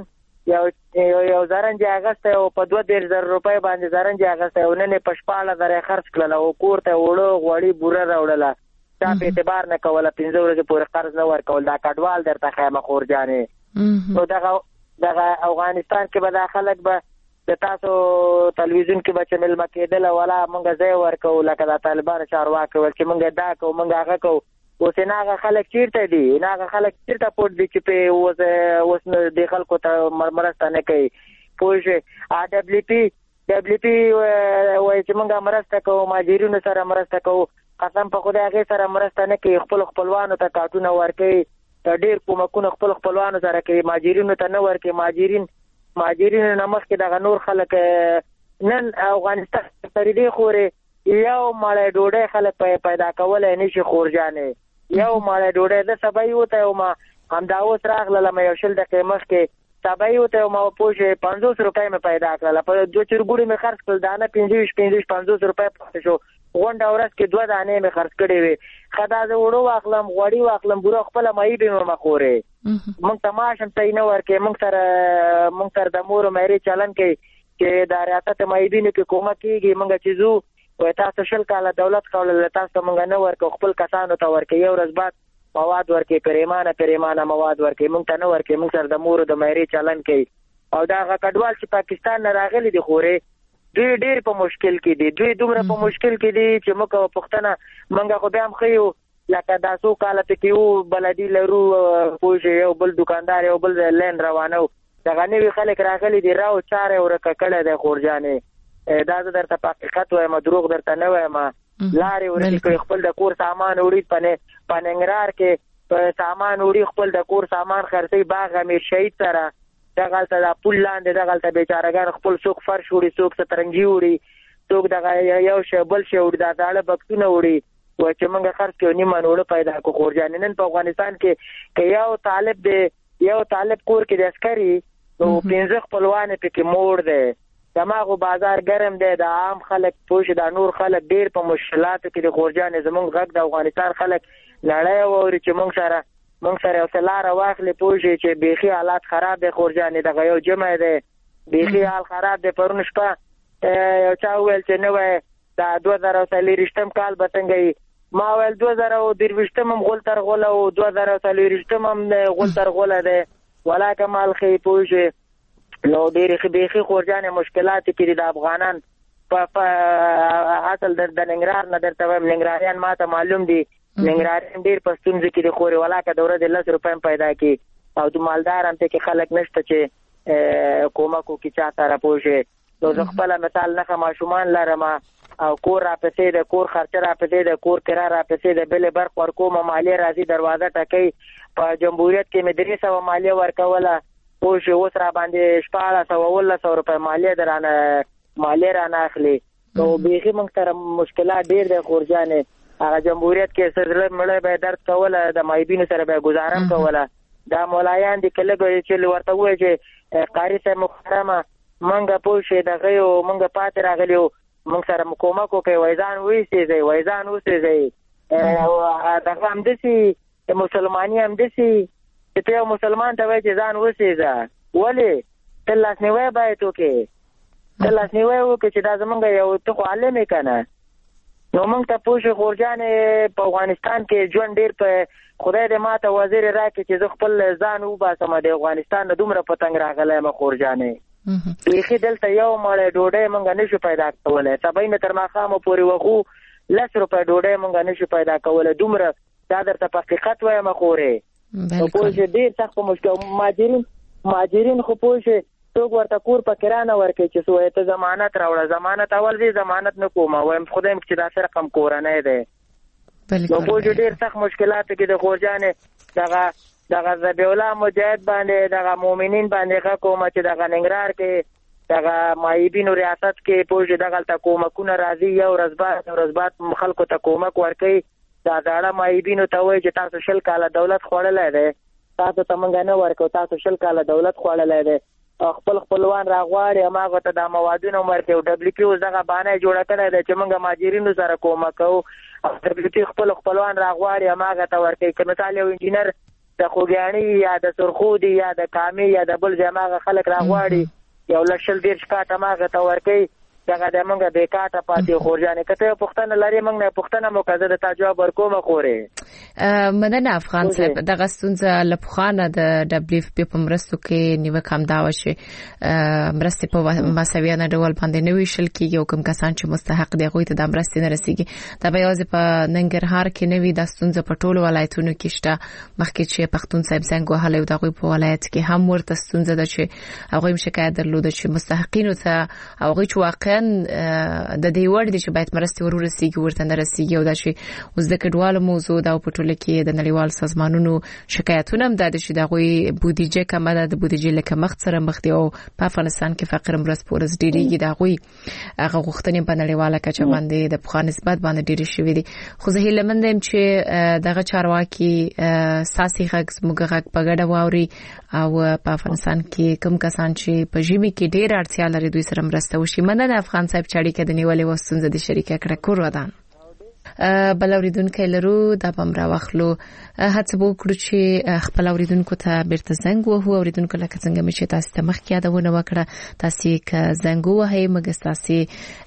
K: یو زرنج اگست او په 2,000 روپے باندې زرنج اگست او نه پښپاله درې خرڅ کړل او کورته وړو غوړی بوره راوړله په اعتبار نه کوله 15 ورځې پورې قرض نه ورکول دا کډوال درته خیمه خورجانې نو دغه افغانستان کې به دا خلک به د تاسو تلویزیون کې به چې ملمه کېدل ولا مونږ ځای ورکو لکه د طالبان چارواکي ول چې مونږ دا کو مونږ هغه کو اوس نه خلک چیرته دي نه خلک چیرته پټ دي چې په اوس د خلکو ته مرسته نه کوي پوه دبليو پی وای چې مونږه مرسته کوو ماجرینو سره مرسته کوو قسم په خدای هغه سره مرسته نه کوي خپلوانو ته کاټونه ورکوي ډېر کومکونه خپلوانو سره کوي ماجرینو ته نه ورکوي ماجرین نمخ کې دغه نور خلک نن افغانستان فريدي خوره یو مړی ډوډۍ خلک پیدا کولای نشي خورجانې یو مړی ډوډۍ د سبا یو ته ما همدا اوس راغله مې یو شل دقیقې مخکې سبا یو ته ما پوښې 500 روپۍ مې پیدا کړل په دوه چرګوړي مې خرڅ کړل دانه 50 روپۍ پاتې شو غونډه ورځ کې 2 دانې مې خرڅ کړې وې خدا زه وړو واخلم غوړی واخلم بوره خپل مې به مخوره مونږ تماشم ته نه ورکې مونږ سره د مور مېری چلن کې چې د ریاست مې بینه کې کومه کېږي مونږ چې زو وای تاسو شل کاله دولت کول تاسو مونږ نه ورکو خپل کسانو ته ورکې یو ورځ بعد مواد ورکې پریمانه مواد ورکې مونږ ته نه ورکې مونږ سره د مور د مېری چلن کې او دا کډوال چې پاکستان نه راغلي دي خوره ډېر په مشکل کې دي دوی دومره په مشکل کې دي چې موږ پښتنه منګه خو بیا هم خيو لکه تاسو کاله ته کېو بلدي لرو پوجي یو بل دکاندار یو بل لین روانو دغه نوی خلک راغلي دي راو چاره ورکه کړه د خورجانې دا درته په حقیقت وایم دروغ درته نه وایم لارې ورته خپل د کور سامان وړي پننګرار کې سامان وړي خپل د کور سامان خرڅي باغ امیر شهید سره دغلته د پول لاندې دغلته بیچارهګان خپل څوک فرش وړي څوک سترنګي وړي څوک دغه یو شی بل شی وړي دا ډاله بکسونه وړي و چې موږ خرڅ کې نیمه وړو پیدا کو خورجان نن په افغانستان کې یو طالب کور کې د عسکري او 15 خپلوان په کې موړ دی دماغو بازار ګرم دی د عام خلک پوښ د نور خلک ډیر په مشکلاتو کې د خورجان زمونږ غږ د افغانستان خلک لړای ووري چې موږ سره یو سلاره واخلې پوښي چې بيخي حالات خراب دي خورجانې دغه یو جمع دی بيخي حال خراب دی پرون شپه یو چا ویل چې نو دا 2023 کال به څنګه ما ویل 2023 هم غول تر غول او 2023 هم غول تر غول دی ولاکه مال خي پوښي نو ډېر بيخي خورجانې مشکلات کې د افغانان په اصل د ننګرهار نه درته وایم ننګرهاریان ماته معلوم دي ننګرهار ډیر پښتون ځکه د خوري ولاکه دوره د 10 روپیم پیدا کی او د مالدار هم ته کې خلک نشته چې کومک وکړي چا سره پوه شي. نو زه خپله مثال نښه ماشومان لرم او کور راپسې د کور خرچه راپسې د کور کرا راپسې د بلې برق ورکوم مالیه راځي دروازه ټکوي. په جمهوریت کې مې 300 مالیه ورکوله پوه شي اوس را باندې 1400 روپۍ مالیه رانه اخلي. نو بیخي موږ سره مشکلات ډېر دی خورجانې. هغه جمهوریت کې زړه مړی به درد کوله د مایبینو سره به ګزاره کوله. دا مولایان دي که لږ چې ورته ووایي چې قاري صاحب محترمه موږ پوه شي دغه یو موږ پاتې راغلي یو موږ سره کومک وکړئ وایي ځان وایستئ دغه همداسې مسلماني همداسې چې ته یو مسلمان ته وایي چې ځان وسېږه. ولې ته لاسنیوی باید وکړې چې دا زمونږ یو ته خو عالم یې که نه. نو موږ ته پوه شي خورجانې په افغانستان کې ژوند ډېر په خدای دې ما ته وزیر راکړي چې زه خپل ځان وباسم د افغانستان نه دومره پتنګ راغلی یم خورجانې. بیخي دلته یو مړی ډوډۍ موږ نشو پیدا کولی. سبا نه تر ماښامه پورې وخو 10 روپۍ ډوډۍ موږ نشو پیدا کولی. دومره دا درته په حقیقت وایم خورې. پوه شي ډېر سخت په مشکل مهاجرین خو پوه شي څوک ورته کور په کرانه ورکوي چې څه وایي ته ضمانت راوړه. ضمانت اول زه ضمانت نه کوم وایم خدای چې داسې رقم کورنی دی. نو پوه شي ډېر سخت مشکلاتو کې د خورجانې دغه ذبیح الله مجاهد باندې دغه مؤمنین باندې ښه کومه چې دغه ننګرهار کې دغه مایبینو ریاست کې پوه شي دغلته کومکونه راځي یو ورځ بعد خلکو ته کومک ورکوي. دا زاړه مایبینو ته وایي چې تاسو 20 کاله دولت خوړلی دی تاسو ته موږ نه ورکو تاسو 20 کاله دولت خوړلی دی. خپل خپلوان راغواړي هماغه ته د موادونو ورکوي. WPO دغه بهانه جوړه کړې ده چې موږ مهاجرینو سره کومک کوو. WPO خپل خپلوان راغواړي هماغه ته ورکوي. که مثال یو انجینر د خوږیاڼي یا د سرخودي یا د کامې یا د بل ځای هماغه خلک راغواړي 120 کاټ هماغه ته ورکوي. دغه د موږ بېکاټه پاتې خورجانې که ته یو پوښتنه لرې موږ نه پوښتنه مو که زه د تا جواب ورکوم خورې.
E: مننه افغان صاحب. دغه ستونزه له پخوانه د WFP په مرستو کې نیوکه همدا وه چې مرستې په مساویانه ډول باندې نه ویشل کېږي او کوم کسان چې مستحق دي هغوی ته دا مرستې نه رسېږي. دا به یوازې په ننګرهار کې نه وي دا ستونزه په ټولو ولایتونو کې شته. مخکې چې پښتون صاحب زنګ وهلی و د هغوی په ولایت کې هم ورته ستونزه ده چې هغوی هم شکایت درلوده چې مستحقینو ته هغوی چې واقعا د دې وړ دي چې باید مرستې ورسیږي ورته نه رسیږي. او دا چې اوس د کډوالو موضوع دا په ټوله کې د نړیوال سازمانونو شکایتونه هم دا دي چې د هغوی بودیجه کمه ده د بودیجې له کمښت سره مخ دي او په افغانستان کې فقر ورځ په ورځ ډېرېږي. د هغوی هغه غوښتنې په نړیواله کچه باندې د پخوا نسبت باندې ډېرې شوي دي. خو زه هیلهمنده یم چې دغه چارواکي ستاسې غږ زموږ غږ په ګډه واوري او په افغانستان کې کوم کسان چې په ژمي کې ډېر اړتیا لري دوی سره مرسته وشي. مننه افغان صاحب چې اړیکه د نیولې و ستونزه د شریکه کړه. کور ودان بل اوریدونکي لرو دا بم را واخلو. هڅه وکړو چې خپل اوریدونکو ته بیرته زنګ وهو. اوریدونکو لکه څنګه مې چې تاسو ته مخکې یادونه وکړه تاسو که زنګ وهئ مګر تاسو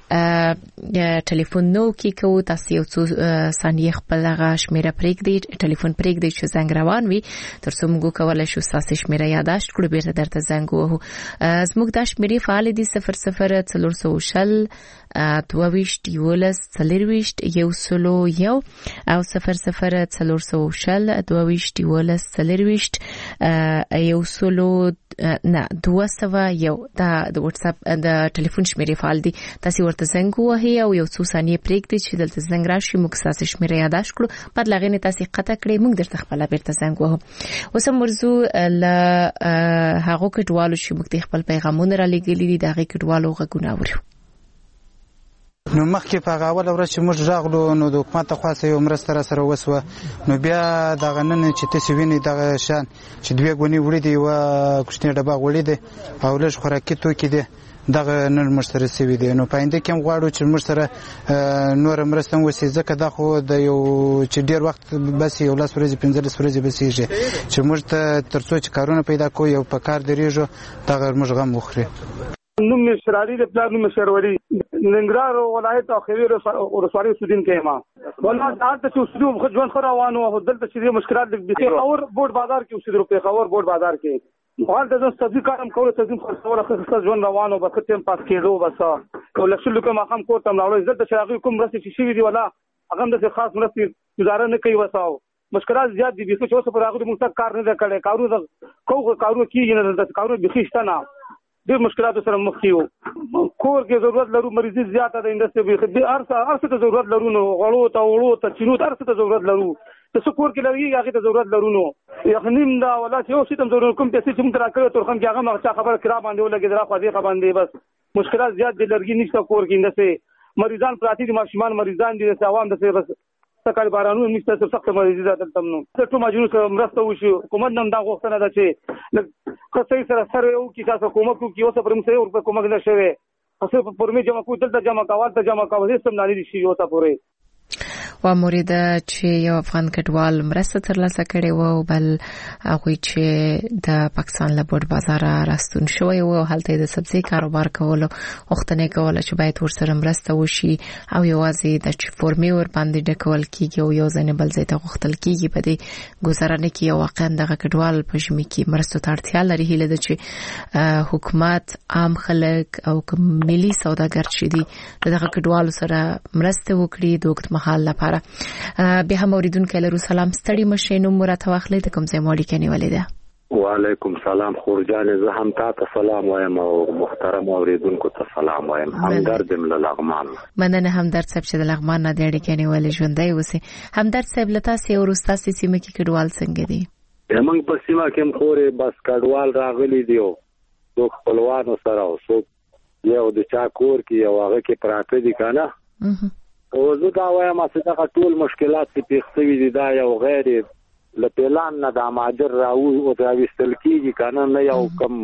E: ټلیفون نو کې کوو تاسو یو څو ثانیې خپل هغه شمیره پرېږدئ ټلیفون پرېږدئ چې زنګ روان وي تر څو موږ کولی شو ستاسو شمیره یادداشت کړو بیرته درته زنګ وهو. زموږ دا شمیرې فعالې دي 00 420 11 40 101 او 00 420 12 40 101 دا د واتس اپ د ټلیفون شمیرې فعال دي. تاسو ورته زنګ وهئ او یو څو ثانیې پرېږدئ چې دلته زنګ راشي موږ ستاسو شمیره یادداشت کړو. بعد له هغې نه تاسو قطع کړئ موږ درته خپله بیرته زنګ وهو. اوس هم ورځو له هغو کډوالو چې موږ ته خپل پیغامونه رالیږلي دي د هغې کډوالو غږونه اورو.
L: نو مخکې په هغه اوله ورځ چې موږ راغلو نو د حکومت له خوا څخه یو مرسته راسره وسوه. نو بیا دغه نن چې تاسې وینئ دغه شیان چې 2 ګونې وړي دي یوه کوچنۍ ډبه غوړي دي او لږ خوراکي توکي دي دغه نن موږ سره سوي دي. نو په آینده کې هم غواړو چې موږ سره نوره مرسته هم وسي ځکه دا خو د یو چې ډېر وخت بس یو 10 ورځې 15 ورځې بسیږي چې موږ ته تر څو چې کارونه پیدا کوو یو په کار درېږو دغه موږ غم وخوري.
M: نوم مې شراري د پلار نوم شروري ننګرهار ولایت اخوي ورسوالي سودین کېما والله دا چې اوسېدو خو ژوند خو روانو او دلته چې مشکلات د پیښور بورډ بازار کې اوسېدو پیښور بورډ بازار کې حال د سبزي کارم کوله سبزي خرڅول خو ژوند روانو بس ټیم پاس کېدو بس او لښلو کوم خام کوته ملاوي زړه چې هغه کوم رسې چې شي دی ولا هغه د خاص مرستې گزاره نه کوي وساو مشکلات زیات دي چې اوس پر هغه موږ کار نه کړي کارونه کیږي نه د کارونه بخښته نه ډېر مشکلاتو سره مخ کیو کور کې ضرورت لرو مریضي زیاته ده انډستری به ارسه ته ضرورت لرو نو غړو ته چینو ارسه ته ضرورت لرو ته کور کې لري هغه ته ضرورت لرو نو یقینیم دا ولا چې اوس ته ضرورت کوم پیسې چې موږ راکړو تر خم کې هغه مخ خبر کرا باندې ولګي درا خو دې باندې بس مشکلات زیات دي لرګي نشته کور کې انډستری مریضان پراتی دي ماشومان مریضان دي عوام د څه بس سکل بارانو نشته سخت مریضي ده تم نو ټول ماجونو سره مرسته وشي حکومت نن دا غوښتنه ده چې کسې سره یو کې تاسو کومک کوي اوس پر موږ یو کومک نشوي تاسو په پرمې جمع کوئ دلته جمع کاوه ته جمع کاوه هیڅ هم نه شي اوسه پورې
E: و مورید چې یو افغان کډوال مرسته ترلاسه کړې و بل هغه چې د پاکستان له بورډ بازار راستون شوی و هلته د سبزی کاروبار کولو وختنه کوله چې باید ورسره مرسته وشي او یوازې د چې فورمي ور باندې ډکول کیږي او یو ځنه بل ځای ته غوښتل کیږي په دې گزارنه کې یو واقعا دغه کډوال په ژمي کې مرسته ته اړتیا لري هله د چې حکومت عام خلک او ملي سوداګر چې دي دغه کډوال سره مرسته وکړي د وخت مهال لپاره به هم اوریدونکو له سلام ستړي مشینو مرته واخلې ته کوم ځای مولي کني ولیده
N: وعلیکم سلام خورجان زه هم تاسو سلام وایم او محترم اوریدونکو ته سلام وایم همدرد مل لغمان
E: مننه همدرد صاحب چې د لغمان نه دی کني ولې ژوندۍ اوسه همدرد صاحب لته سي ورستا سي سیمه کې کډوال څنګه دي
N: موږ په سیمه کې خورې بس کډوال راغلي دی او خپلوانو سره او سو یو د چا کور کې یو هغه کې پراته دي کنه او زه دا وایم چې دا ټول مشکلات چې پیښوي دي دا یو غیر له پلان نه د ماجر راو او دا وستل کیږي کنه نه یو کم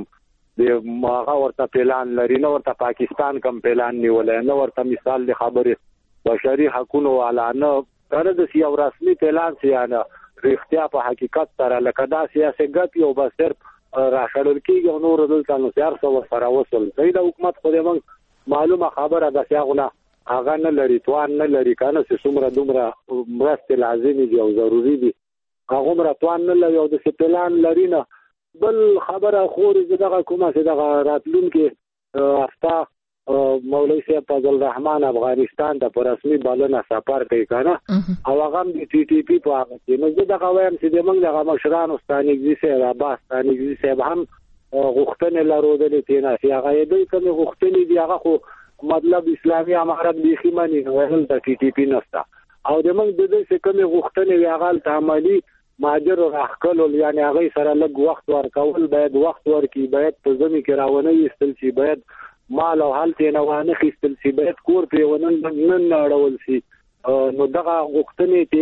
N: د ماغه ورته پلان لري نه ورته پاکستان کم پلان نیولای نه ورته مثال د خبره بشري حقوقو اعلان کړه د یو رسمي پلان سیانه رښتیا په حقیقت سره لکه دا سیاسي ګټ یو بس صرف راښړل کیږي او نور دلته نو سیار څو سره وصل دی د حکومت خو دې موږ معلومه خبره ده سیاغونه هغه نه لري توان نه لري کنه چې څومره دومره مرسته لازمي دي او ضروری دي هغه مرا توان نه لري او د سپلان لري نه بل خبره خوري دغه کومه چې دغه راتلون کې افتا مولوی صاحب فضل الرحمن افغانستان د رسمي بالونه سفر کوي کنه او هغه د ټي ټي پی په هغه کې نو دغه وایم چې موږ دغه مشران استانګزي سره عباس صاحب هم غوښتنه لرودل تینا چې هغه دې کوم غوښتنې دی هغه خو مطلب اسلامي امارت بيخي مانی نو ول د ټي ټي پی نستا او د موږ د دې څخه کومه غوښتنې ویغال تعاملي ماجر راخلو یعنی هغه سره لږ وخت ورکول باید وخت ورکی باید په ځمې کې راونه یستل شي باید مال او حالت نه وانه خستل شي باید کور په ونن اړول شي نو دغه غوښتنې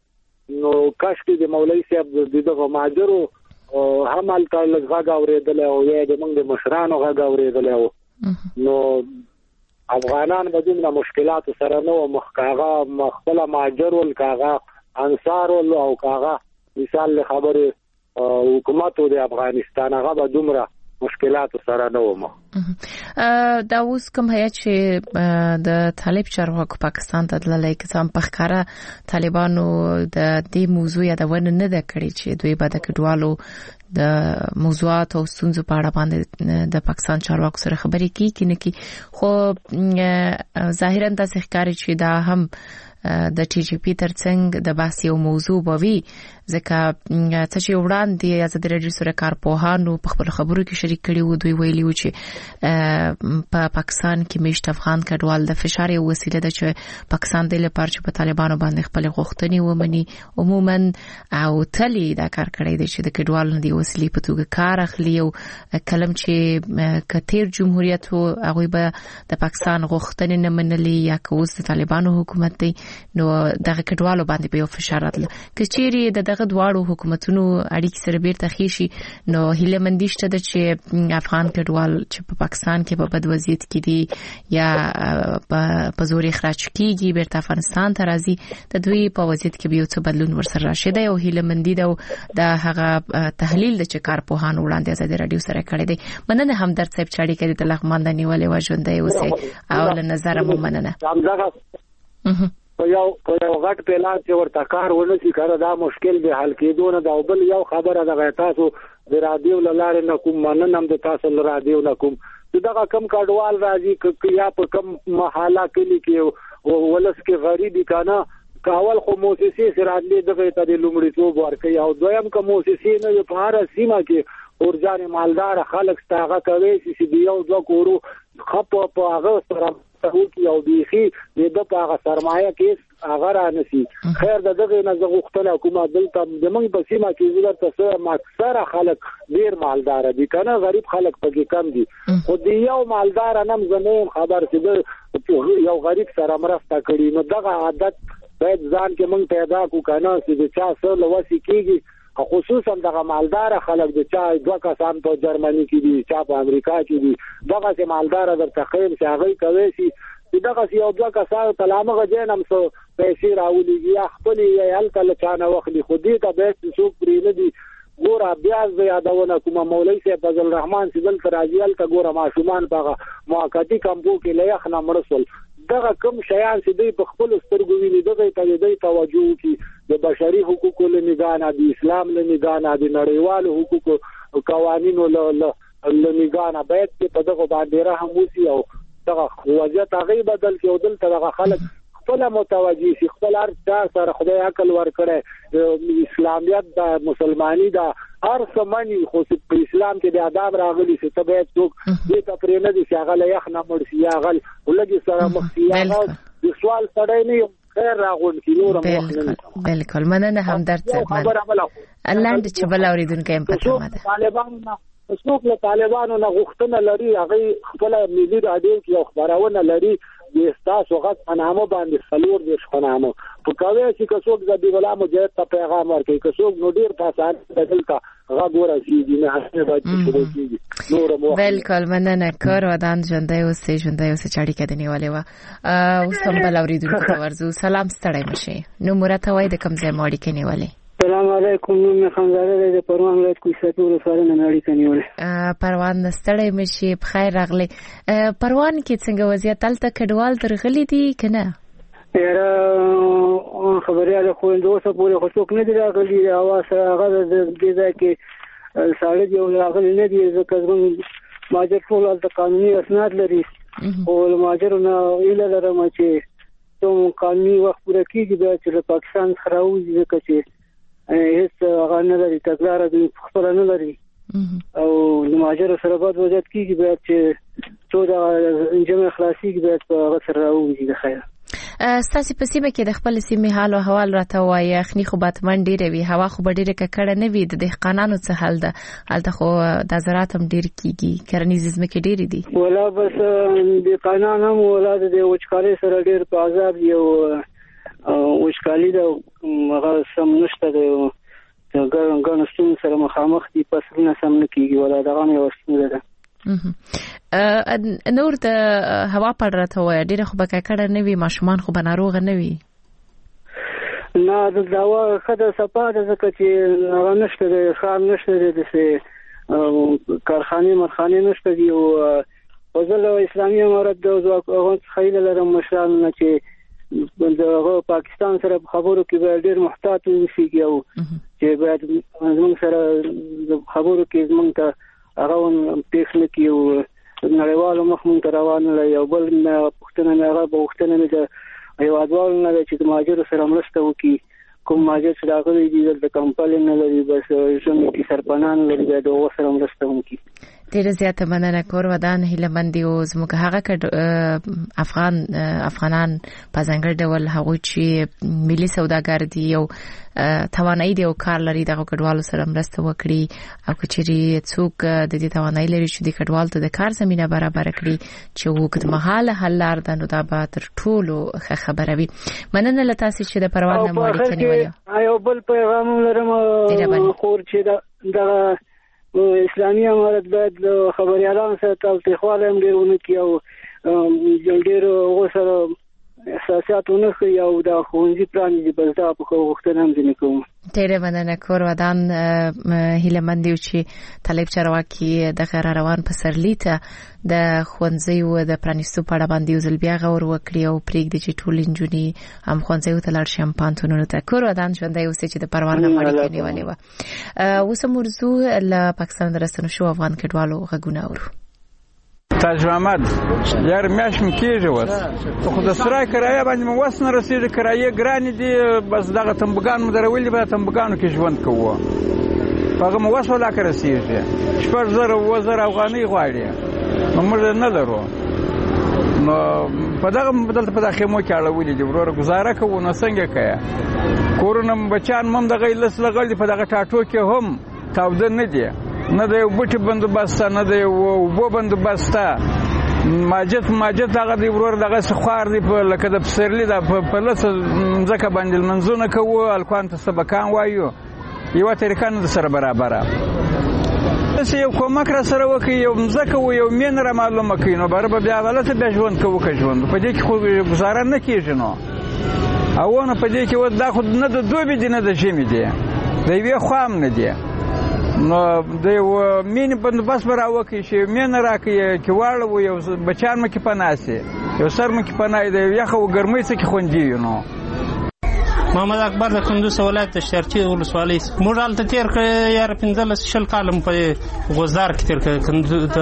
N: دی نو کاش کې د مولوی صاحب دغه ماجرو هم تعالی غاغ اوریدل او یا د موږ د مشرانو غاغ اوریدل نو افغانان به دومره مشکلات سره نو مخکاغه مخبل ماجر ول کاغه انصار ول او کاغه مثال له خبره حکومت د افغانستان هغه به دومره مشکلات سره نو مخ
E: دا اوس کوم هيا چې د طالب چارواکو پاکستان ته تللی کسان په ښکارا طالبانو د دې موضوع یادونه نه ده کړې چې دوی به د کډوالو د موضوعات او ستونزو په اړه باندې د پاکستان چارواکو سره خبرې کوي نه کی خو ظاهرا د ښکاری چې دا هم د ټي جي پی ترڅنګ د بحث یو موضوع بوي ځکه چې وړاندې ازادي راډیو سره کارپوهانو په خپل خبرو کې شریک کړي وو دوی ویلي و چې په پاکستان کې میشت افغان کډوال د فشار یو وسیله ده چې پاکستان د لپاره چې په طالبانو باندې خپل غوښتنې ومني عموما او تلی دا کار کړی دی چې د کډوالو د وسیلې په توګه کار اخلي او کلم چې کتیر جمهوریت او هغه به د پاکستان غوښتنې نه منلي یا کوز د طالبانو حکومت دی نو دغه کډوالو باندې په یو فشار راځي کچيري دغه دواړو حکومتونو اړیکې سره بیرته خېشي نو هیله مندي شته چې افغان کډوال چې په پاکستان کې په بد وضعیت کې دي یا په زور اخراج کیږي بیرته افغانستان ته راځي د دوی په وضعیت کې به یو څه بدلون ورسره راشي دا یو هیله مندي ده د هغه تحلیل د چکار په هان وړاندې ازادي راډیو سره کړی دی مننه همدرد صاحب چې اړیکې د لغمان د نیولې و ژوندۍ اوسه او له نظر مو مننه
N: په یو غټ پلان چې ورته کار ونشي کړه دا مشکل به حل کېدو نه دا بل یو خبره ده تاسو د رادیو لاره نه کوم مننم د تاسو له رادیو نه کوم دغه کم کډوال راځي یا په کم محاله کې ولس کې غریبي کنه کاول خو موسسې سره دې دغه ته د لومړیتوب ورکړي او دویم کوم موسسې نه په هر سیمه کې اورجان مالدار خلک ستاغه کوي چې دی یو دوه کورو خپ په هغه سره او بیخي د په هغه سرمایه کې هغه را نسی خیر دغه نه زغختله کومه دلته د موږ په سیمه کې زړه تاسو اکثره خلک ډیر مالدار دي کنه غریب خلک پکې کم دي خو دی یو مالدار نم زموږ خبر چې یو غریب سره مرسته کړي نو دغه عادت باید ځان کې موږ پیدا کو کنه چې چا سره لوسي کېږي خصوصا دغه مالدار خلک د چا دوه کسان په جرمني کې دي چا په امریکا کې دي دغه چې مالدار در تخیم چې هغه کوي چې دغه یو دوه کسان تلامه جنم سو پیسې راولي خپل یې هلته چانه وخلي خو دې ته به څوک پرې نه دي ګوره بیا د یادونه کومه مولوی صاحب فضل الرحمن چې دلته راځي هلته ګوره ماشومان په موقتی کمپو کې له یخ نه مرسل دغه کوم شیان چې دوی په خپل سترګو ویني دغه ته دوی توجه کوي د بشري حقوقو له نگاه د اسلام له نگاه د نړیوالو حقوقو قوانینو له نگاه باید په دغه باندې رحم وشي او دغه وضعیت هغه بدل کې او دلته دغه خلک خپل متوجي شي خپل هر چا سره خدای عقل ورکړي اسلامیت د مسلمانی د هر سمانی خو په اسلام کې د آداب راغلي چې ته باید څوک دې ته پرې نه دي چې هغه له یخ نه مړ شي هغه ولګي سره مخ شي هغه د سوال سره نه خیر راغون کی نور
E: بالکل مننه همدرد صاحب الله دې چې بل اوریدونکو هم پته مده
N: طالبانو څوک له طالبانو نه غوښتنه لري هغه خپل ملي راډیو کې خبرونه لري د تاسو غږ پنامه باندې څلور د شپنامه په کوي چې کڅوک د غلام مجاهد ته پیغام ورکړي کڅوک نو ډیر پاسان بدلتا غږ ورسیږي نه هڅه باندې شروع کیږي نور مو
E: بالکل مننه کار ودان ژوندۍ اوسې چاړي کې دنیواله وا اوس هم بل اوریدونکو ته ورزو سلام ستړی مشه نو مرته وای د کمزې ماړي کې نیولې
O: السلام علیکم نو خمزاده د پروان ولایت کوڅه ټول سره نړۍ کنيول
E: پروان نستړی مشي بخیر راغلی پروان کې څنګه وضعیت تلته کډوال درغلي دي کنه
O: یاره خبرياله خو اندوسه پورې خو څوک نه دی راغلی هوا سره هغه د دې ځای کې ساړه دی راغلی نه دی ځکه ماجر ټول د قانوني اسناد لري او ماجرونه اله لرم چې ته قانوني وخت پوره کیږي چې پاکستان خراوځي ځکه چې هیڅ هغه نه لري تګلار دوی خپل نه لري او د ماجر سره بعد وجد کیږي بیا چې څو د جمع خلاصي کې بیا په هغه سره راوځي د خیر
E: ستاسو په سیمه کې د خپل سیمه حال او احوال راته وایي اخني خو باتمن ډیره وي هوا خو ډیره ککړه نه وي د دهقانانو څه حل ده البته خو د زراعت هم ډیر کیږي کرنیز ځمکې ډیره دي
O: ولا بس دهقانان هم ولا د وچکالۍ سره ډیر په عذاب یو وچکالي دا هغه سم نشته د ګانستون سره مخامخ دي پسونه سم نه کیږي ولا دغه نه وسته ده
E: نور د هوا پر راته وای ډیره خو بککړه نه وي ماشومان خو بناروغ نه وي
O: نه د دوا خدای سپاره ځکه چې هغه نشته د خام نشته د کارخانه مرخانه نشته دی او وزل اسلامي امارت د ځواکونو خیل لرم مشران نه چې د پاکستان سره خبرو کې ډېر محتاط اوسېږي او چې باید موږ سره خبرو کې موږ ته هغه پیښل کې او نړیوالو مخ موږ ته روان لري او بل پښتنه نه هغه پښتنه نه د یو اډوال نه چې د ماجر سره مرسته وکړي کوم ماجر سره غوړي دي د کمپاین نه لري بس ژوند کې سرپنان لري د دوه سره مرسته وکړي
E: ډیره زیاته مننه کور ودان هیلمندي او زموږ هغه افغانان په ځانګړي ډول هغه چې ملي سوداګر دي او توانایي دی او کار لري دغه کډوالو سره مرسته وکړي او کچري څوک د دې توانایي لري چې د کډوالو ته د کار زمينه برابر کړي چې وګت مهاله حل لار ده نو دا به تر ټولو خبره وي مننه لته چې د پروان نه ماړي کنيوي
O: ایو بل پیغام لرم خور چې د اسلامي امارت باید خبريالان سره تلخواله هم ډیرونه کی او ډیر وسره احساسات ونخي او د خوندې پلان دي بس دا په وختونه هم دي کوم
E: ډیره مننه کور ودان هیلمندي چې طالب چرواکي د غیر روان په سرلیته د خوندزي او د پرانیستو پړه باندې وزل بیا غور وکړي او پریږدي چې ټول انجونی هم خوندزي او تلل شمپانتونو ته کور ودان ژوندۍ اوسې چې د پروان نه مړی کې نیولې و اوس مرزو له پاکستان درسنو شو افغان کډوالو غږونه اورو
P: تاج محمد یار میاشم کېږي وس خو د سرای کرایه باندې مو وس نه رسیږي کرایه ګران دي بس دغه تنبګان مو درولې به تنبګانو کې ژوند کوو هغه مو وس ولا کرسیږي 6,000 افغانۍ غواړي نو موږ نه لرو نو په دغه بدلته په خیمو کې اړولې دي وروره گزاره کوو نو څنګه کوي کورونه بچان مم دغه لس لغړ دي په دغه ټاټو کې هم تاوده نه دي نه د یو بوټي بندوبست نه د یو اوبو بندوبست ماجد دغه دی ورور دغه خوار دی په لکه د پسرلی د په لس ځکه باندې منځونه کوو الکوان ته سبکان وایو یو طریقه نه سره برابره چې یو کومک را سره وکړي یو مځکه و یو مین را معلومه کړي نو برابر بیا ولته بیا ژوند کوو که ژوند په دې کې خو ګزاره نه کېږي نو او نه په دې کې دا خو نه د دوبي دي نه د ژمي دي د یوې خوا هم نه دي نو د یو مینې بندوبست به راوکړي چې مینه راکړي چې واړه و یو بچیان مو کې پناه سي یو سر مو کې پناه د یخه و ګرمۍ څه کې خوندي وي نو
Q: محمد اکبر د کندوز ولایت د شهرچی ولسوالۍ موږ هلته تېر کړی یاره 15 کاله په غوزدار کې تېر کړی د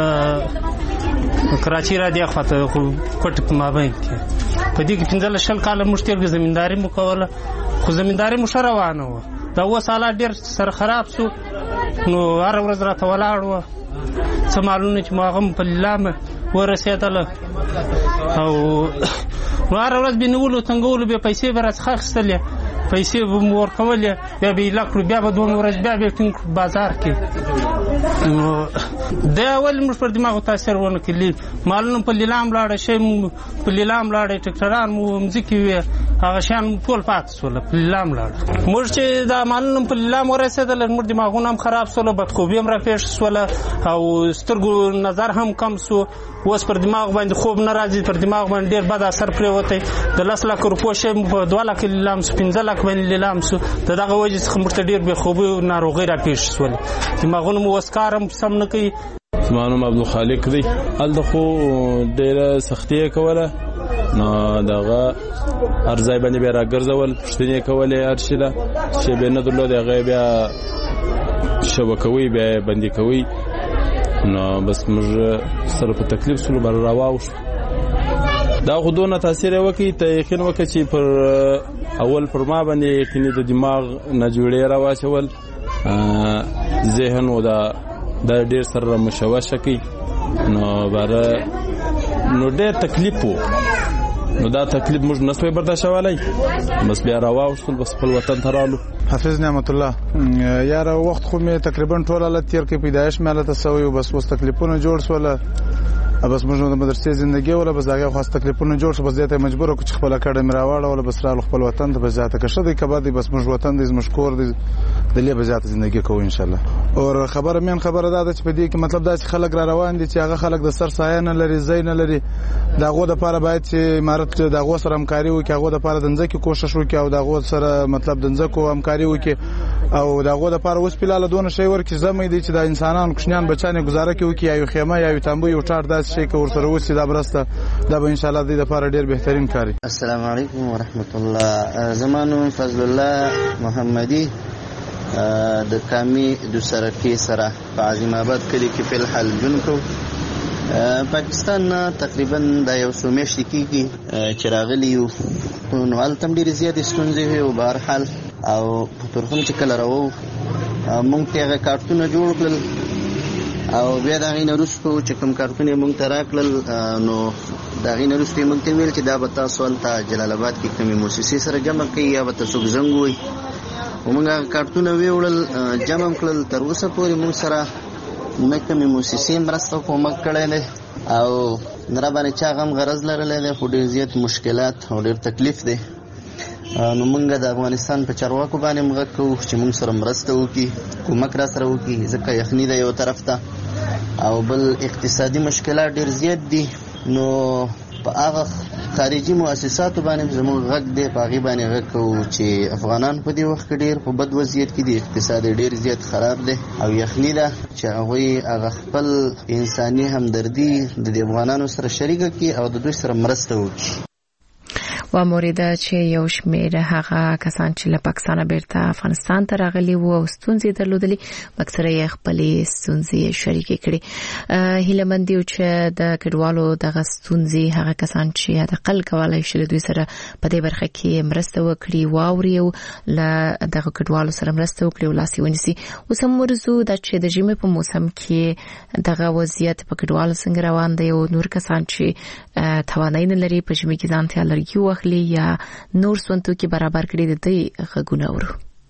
Q: کراچۍ را دې خواته کوټې په مابین کې په دې کې 15 کاله موږ تېر کړی زمینداري مو کوله خو زمینداري مو ښه روانه وه دا اوس حالات ډېر سره خراب سو نو هره ورځ راته ولاړ وه څه مالونه چې مو هغه په لیلامه ورسېدله او نو هره ورځ بې نیولو تنګولو بیا پیسې به راڅخه اخیستلې پیسې به مو ورکولې بیا به یې لا کړو بیا به دومره ورځ بیا به یې ټینګ کړو بازار کې نو دا ولې موږ پر دماغو تاثیر ونه کړي مالونه په لیلام لاړه شی مو په لیلام لاړه ټکټران مو مځکې وې هغه شیان ټول پاتې سول په لیلام لاړه موږ چې دا مالونه په لیلام ورسېدل موږ دماغونه هم خراب سول بدخوبي هم راپېښ سول او سترګو نظر هم کم سو اوس پر دماغ باندې خوب نه راځي پر دماغ باندې ډېر بد اثر پرېوتی د 10 لک روپو شی په 2 لک لیلام سو 15 لک باندې لیلام سو د دغه وجې څخه موږ ته ډېر بېخوبي ناروغۍ راپېښ سولې دماغونه مو اوس کار هم سم نه کوي
R: زما نوم عبدالخالق دی هلته خو ډېره سختي یې کوله نو دغه هر ځای باندې بیا راګرځول پوښتنې یې کولې هر شي له چې بیا نه درلود هغه بیا شبکوي بیا یې بندي کوي نو بس موږ سره په تکلیف سولو بر راواوښت دا خو دونه تاثیر یې وکړي ته یقین وکړه چې پر اول پر ما باندې یقیني د دماغ ناجوړې راواچول ذهن و دا ډېر سره مشوشه کوي نو ډېر تکلیف و نو دا تکلیف موږ نسوی برداشتولی بس بیا راواوښتل بس خپل وطن ته رالو
L: حافظ نعمت الله یاره وخت خو مې تقریبا ټول حالت تېر کړی پیدایش مې هلته سوی و بس اوس تکلیفونه جوړ سوله بس موږ د مدرسې زندګي ولا بس هغه خاص تکلیفونه جوړ شو بس دې ته مجبور کو چې خپل کډه مې راوړل ولا بس رالو خپل وطن ته بس ذاته کښه دې کبا دې بس موږ وطن دې مشکور دې د لې بزات زندگی کوو ان شاء الله اور خبره دا چې په دې کې مطلب دا چې خلک را روان دي چې هغه خلک د سر سایه نه لري زین نه لري داغه د لپاره باید چې امارت داغه سره همکاري وکړي هغه د لپاره د ځکه کوشش وکړي او داغه سره مطلب د ځکه همکاري وکړي او داغه د لپاره اوس پلاله دونه شی ورکې زمې دي چې د انسانانو کوشنیان بچانه گزاره کوي چې یو خیمه یا یو تنبو یو ټار داس شي که ورسره وسی دا برسته دا به ان شاء الله د لپاره ډیر بهترین کاری.
S: السلام علیکم ورحمت الله. زمانو فضل الله محمدی د کامی د سرکی سره په عظیم آباد کلی کې په الحال جون کو پاکستان تقریبا د یو سومیشت کیږي چې راغلی یو نو التم ډیر زیات ستونزې وي او بهر حال او تر کوم چې کله راو مونږ ته کارتونه جوړ کړل او بیا دا غینه رسو چې کوم کارتونه مونږ ته راکړل نو دا غینه رسو مونږ ته ویل چې دا به تاسو ولته جلال آباد کې کومې مؤسسې سره جمع کړئ یا به تاسو زنګ وي ومنګه کارتونه ویوړل جمع کړل تر اوسه پورې موږ سره نه کومې مؤسسې مرسته کومک کړی دی او نه راباندې چا غم غرض لرلی دی خو ډېر زیات مشکلات او ډېر تکلیف دی نو موږ د افغانستان په چارواکو باندې غږ کوو چې موږ سره مرسته وکړي کومک را سره وکړي ځکه یخني ده یو طرف ته او بل اقتصادي مشکلات ډېر زیات دي نو په هغه خارجي مؤسساتو باندې زموږ غږ دی په هغې باندې غږ کوو چې افغانان په دې وخت کې ډېر په بد وضعیت کې دي اقتصاد ډېر زیات خراب دی او یخني ده چې هغوی هغه خپل انساني همدردي د افغانانو سره شریکه کړي او د دوی سره مرسته وکړي.
E: و مورد چې یو شمېر هغه کسان چې له پاکستان بیرته افغانستان ته راغلي وو او ستونزې درلودلې اکثره یې خپلې ستونزې شریکې کړې. هیله مند یو چې د کډوالو دغه ستونزې هغه کسان چې حداقل کولای شي دوی سره په دې برخه کې مرسته وکړي واوري او له دغه کډوالو سره مرسته وکړي او لاس ونیسي. اوس هم ورزو د چې د ژمي په موسم کې دغه وضعیت په کډوالو څنګه روان دی او نور کسان چې توانایي نه لري په ژمي کې ځان ته لرګي واخلي یا نور سونتو کې برابر کړي د دې غږونه اورو.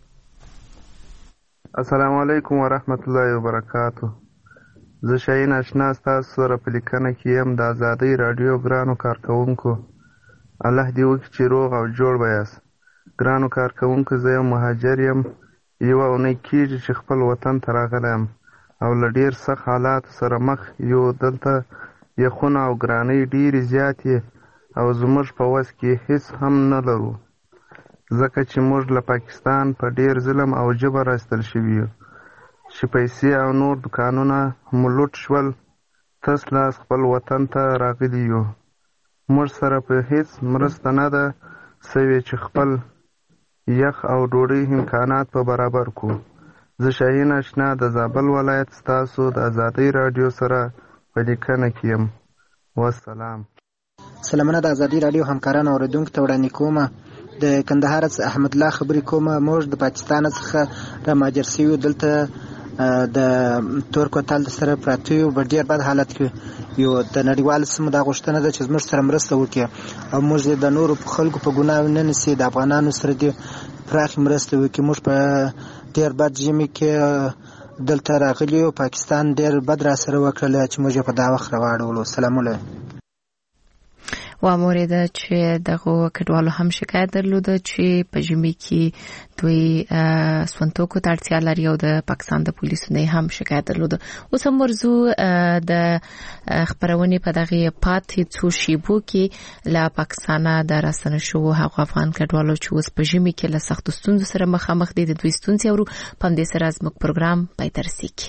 T: السلام علیکم ورحمت الله وبرکاتہ. زه شاهین آشنا ستاسو سره په لیکنه کې یم د ازادۍ راډیو ګرانو کارکونکو. الله دې وکړي چې روغ او جوړ به یاست. ګرانو کارکونکو زه یم مهاجر یم. یوه اونۍ کېږي چې خپل وطن ته راغلی یم او له ډېر سخت حالاتو سره مخ یو. دلته یخونه او ګرانۍ ډېرې زیاتې او زموږ په وس کې هیڅ هم نه لرو ځکه چې موږ له پاکستان په ډېر ظلم او جبر راستل شوي یو چې پیسې او نور دوکانونه مو لوټ شول. تس لاس خپل وطن ته راغلي یو. موږ سره په هیڅ مرسته نه ده سوې چې خپل یخ او ډوډۍ امکانات په برابر کو. زه شاهین آشنا د زابل ولایت ستاسو د ازادۍ راډیو سره په لیکنه کې یم. والسلام.
U: سلامونه د ازادۍ راډیو همکارانو اوریدونکو ته وړاندې کومه. د کندهار څخه احمد الله خبرې کومه. موږ د پاکستان څخه را مهاجر شوي دلته د تور کوتل سره پراته یو په ډېر بد حالت کې یو. د نړیوالو سیمو دا غوښتنه ده چې زموږ سره مرسته وکړي او موږ د نورو خلکو په ګناه نه نیسي. د افغانانو سره دې پراخې مرسته وکړي. موږ په ډېر بد ژمي کې دلته راغلي یو. پاکستان ډېر بد را سره وکړل چې موږ په دا وخت راواړولو. سلام علیکم.
E: و مورد چې دغه کډوالو هم شکایت درلوده چې په ژمي کې دوی سونتوکو ته اړتیا لري او د پاکستان د پولیسو نه هم شکایت درلوده. اوس هم ورزو د خبرونې په دغه پاتې څو شیبو کې له پاکستانه د راستنه شو هغه افغان کډوالو چې اوس په ژمي کې له سختو ستونزو سره مخامخ دي. د دوی ستونزې اورو په همدې سره زموږ پروګرام پای ته رسیږي.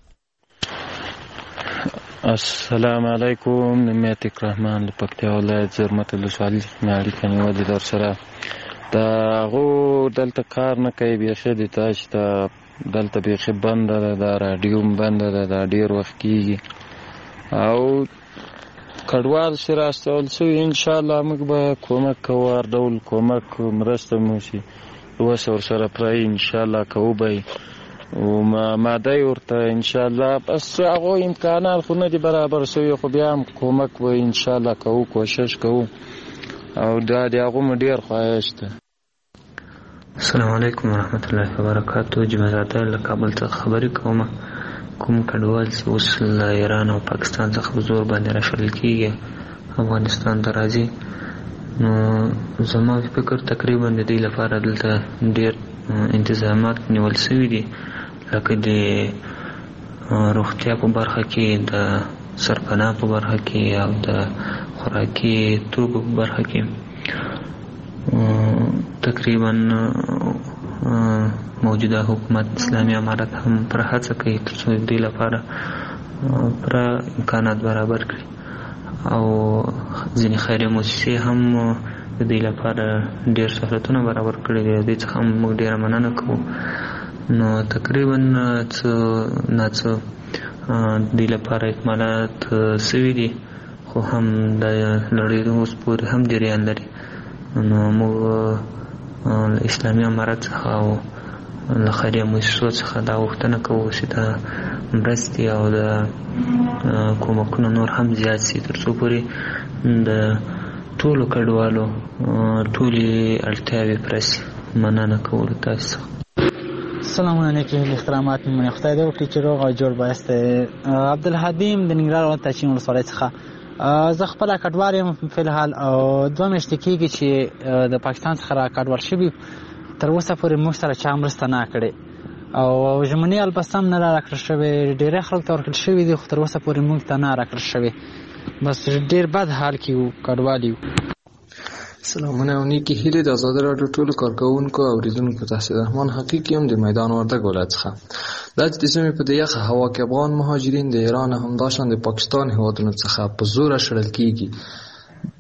V: السلام علیکم. نمیت اکرحمان له پکتیا ولایت زرمت ولسوالۍ څخه مې اړیکه نیولې در سره. د هغو دلته کار نه کوي بیخي د تا چې دلته بیخي بنده ده. دا راډیو هم بنده ده. دا ډېر وخت کېږي او کډوال چې راستول شوي انشاءالله موږ به کومک کوو. هر ډول کومک مرسته مو شي وس ورسره پرای انشاءالله کوو به او ماده ورته انشاءالله. بس هغه امکانات خو نه دي برابر شوي خو بیا هم کومک به انشاءالله کوو کوشش کوو او دا د هغو مو ډېر خواهش ده.
W: السلام علیکم ورحمت الله وبرکاتہ. جمعزاده له کابل څخه خبرې کوم. کوم کډوال چې اوس له ایران او پاکستان څخه په زور باندې راشړل کېږي افغانستان ته راځي نو زما فکر تقریبا د دې لپاره دلته ډېر انتظامات نیول شوي دي لکه د روغتیا په برخه کې د سرپناه په برخه کې او د خوراکي توکو په برخه کې. تقریبا موجوده حکومت اسلامي امارت هم پر هڅه کوي تر څو دې لپاره پوره امکانات برابر کړي او ځینې خیریه مؤسسې هم د دې لپاره ډېر سهولتونه برابر کړي دي. د دې څخه موږ ډېره مننه کوو. نو تقریبا څه نه څه د دې لپاره اکمالات شوي دي خو هم د لړۍ اوس پورې هم جریان لري. نو موږ اسلامي امارت څخه او له خیریه مؤسسو څخه دا غوښتنه کوو چې د مرستې او د کومکونو نور هم زیات شي تر څو پورې د ټولو کډوالو ټولې اړتیاوې پوره شي. مننه کوو له تاسو څخه.
X: السلام علیکم. احترامات مې خدای دې وکړي چې روغ او جوړ بایست. عبدالحدیم د ننګرهار ولایت تاچین ولسوالۍ څخه. زه خپله کډوال یم فلحال او 2 میاشتې کېږي چې د پاکستان څخه را کډوال شوي. تر اوسه پورې موږ سره چا مرسته نه کړې او ژمنې البته هم نه راکړل شوې. ډېری خلکو ته ورکړل شوي دي خو تر اوسه پورې موږ ته نه راکړل شوې. بس ډېر بد حال کې وو کډوال یو.
Y: سلامونه او نیکی هیلې د ازادۍ راډیو ټولو کارکوونکو او اوریدونکو ته. رحمان حقیقي یم د میدان وردګ ولایت څخه. دا چې د ژمي په دې یخه هوا کې افغان مهاجرین د ایران همداشان د پاکستان هیوادونو څخه په زوره شړل کېږي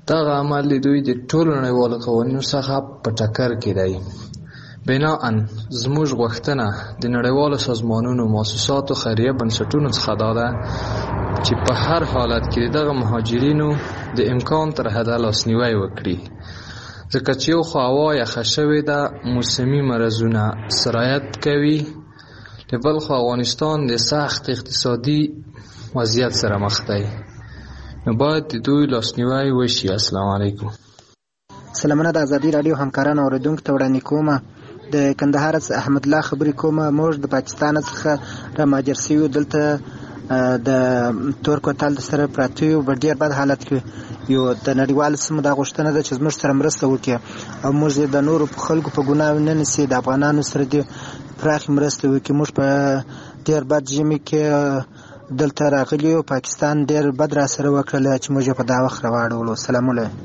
Y: دغه عمل د دوی د ټولو نړیوالو قوانینو څخه په ټکر کې دی. بناءً زموږ غوښتنه د نړیوالو سازمانونو، مؤسساتو، خیریه بنسټونو څخه دا ده چې په هر حالت کې دغه مهاجرینو د امکان تر حده لاسنیوی وکړي، ځکه چې یو خو هوا یخه شوې ده، موسمي مرضونه سرایت کوي، د بل خو افغانستان د سخت اقتصادي وضعیت سره مخ دی، نو باید د دوی لاسنیوی وشي. السلام علیکم.
U: سلامونه د ازادي رادیو همکارانو اوریدونکو ته وړاندې کوم. د کندهار څخه احمد الله خبرې کوم. موږ د پاکستان څخه را مهاجر شویو، دلته د تور کوتل سره پراته یو، په ډېر بد حالت کې یو. د نړیوالو سیمو دا غوښتنه ده چې زموږ سره مرسته وکړي او موږ د نورو خلکو په ګناه نه نیسي، د افغانانو سره دې پراخې مرسته وکړي. موږ په ډېر بد ژمي کې دلته راغلي یو، پاکستان ډېر بد را سره وکړله چې موږ په دا وخت راواړولو. سلام علیکم.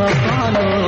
A: وفانو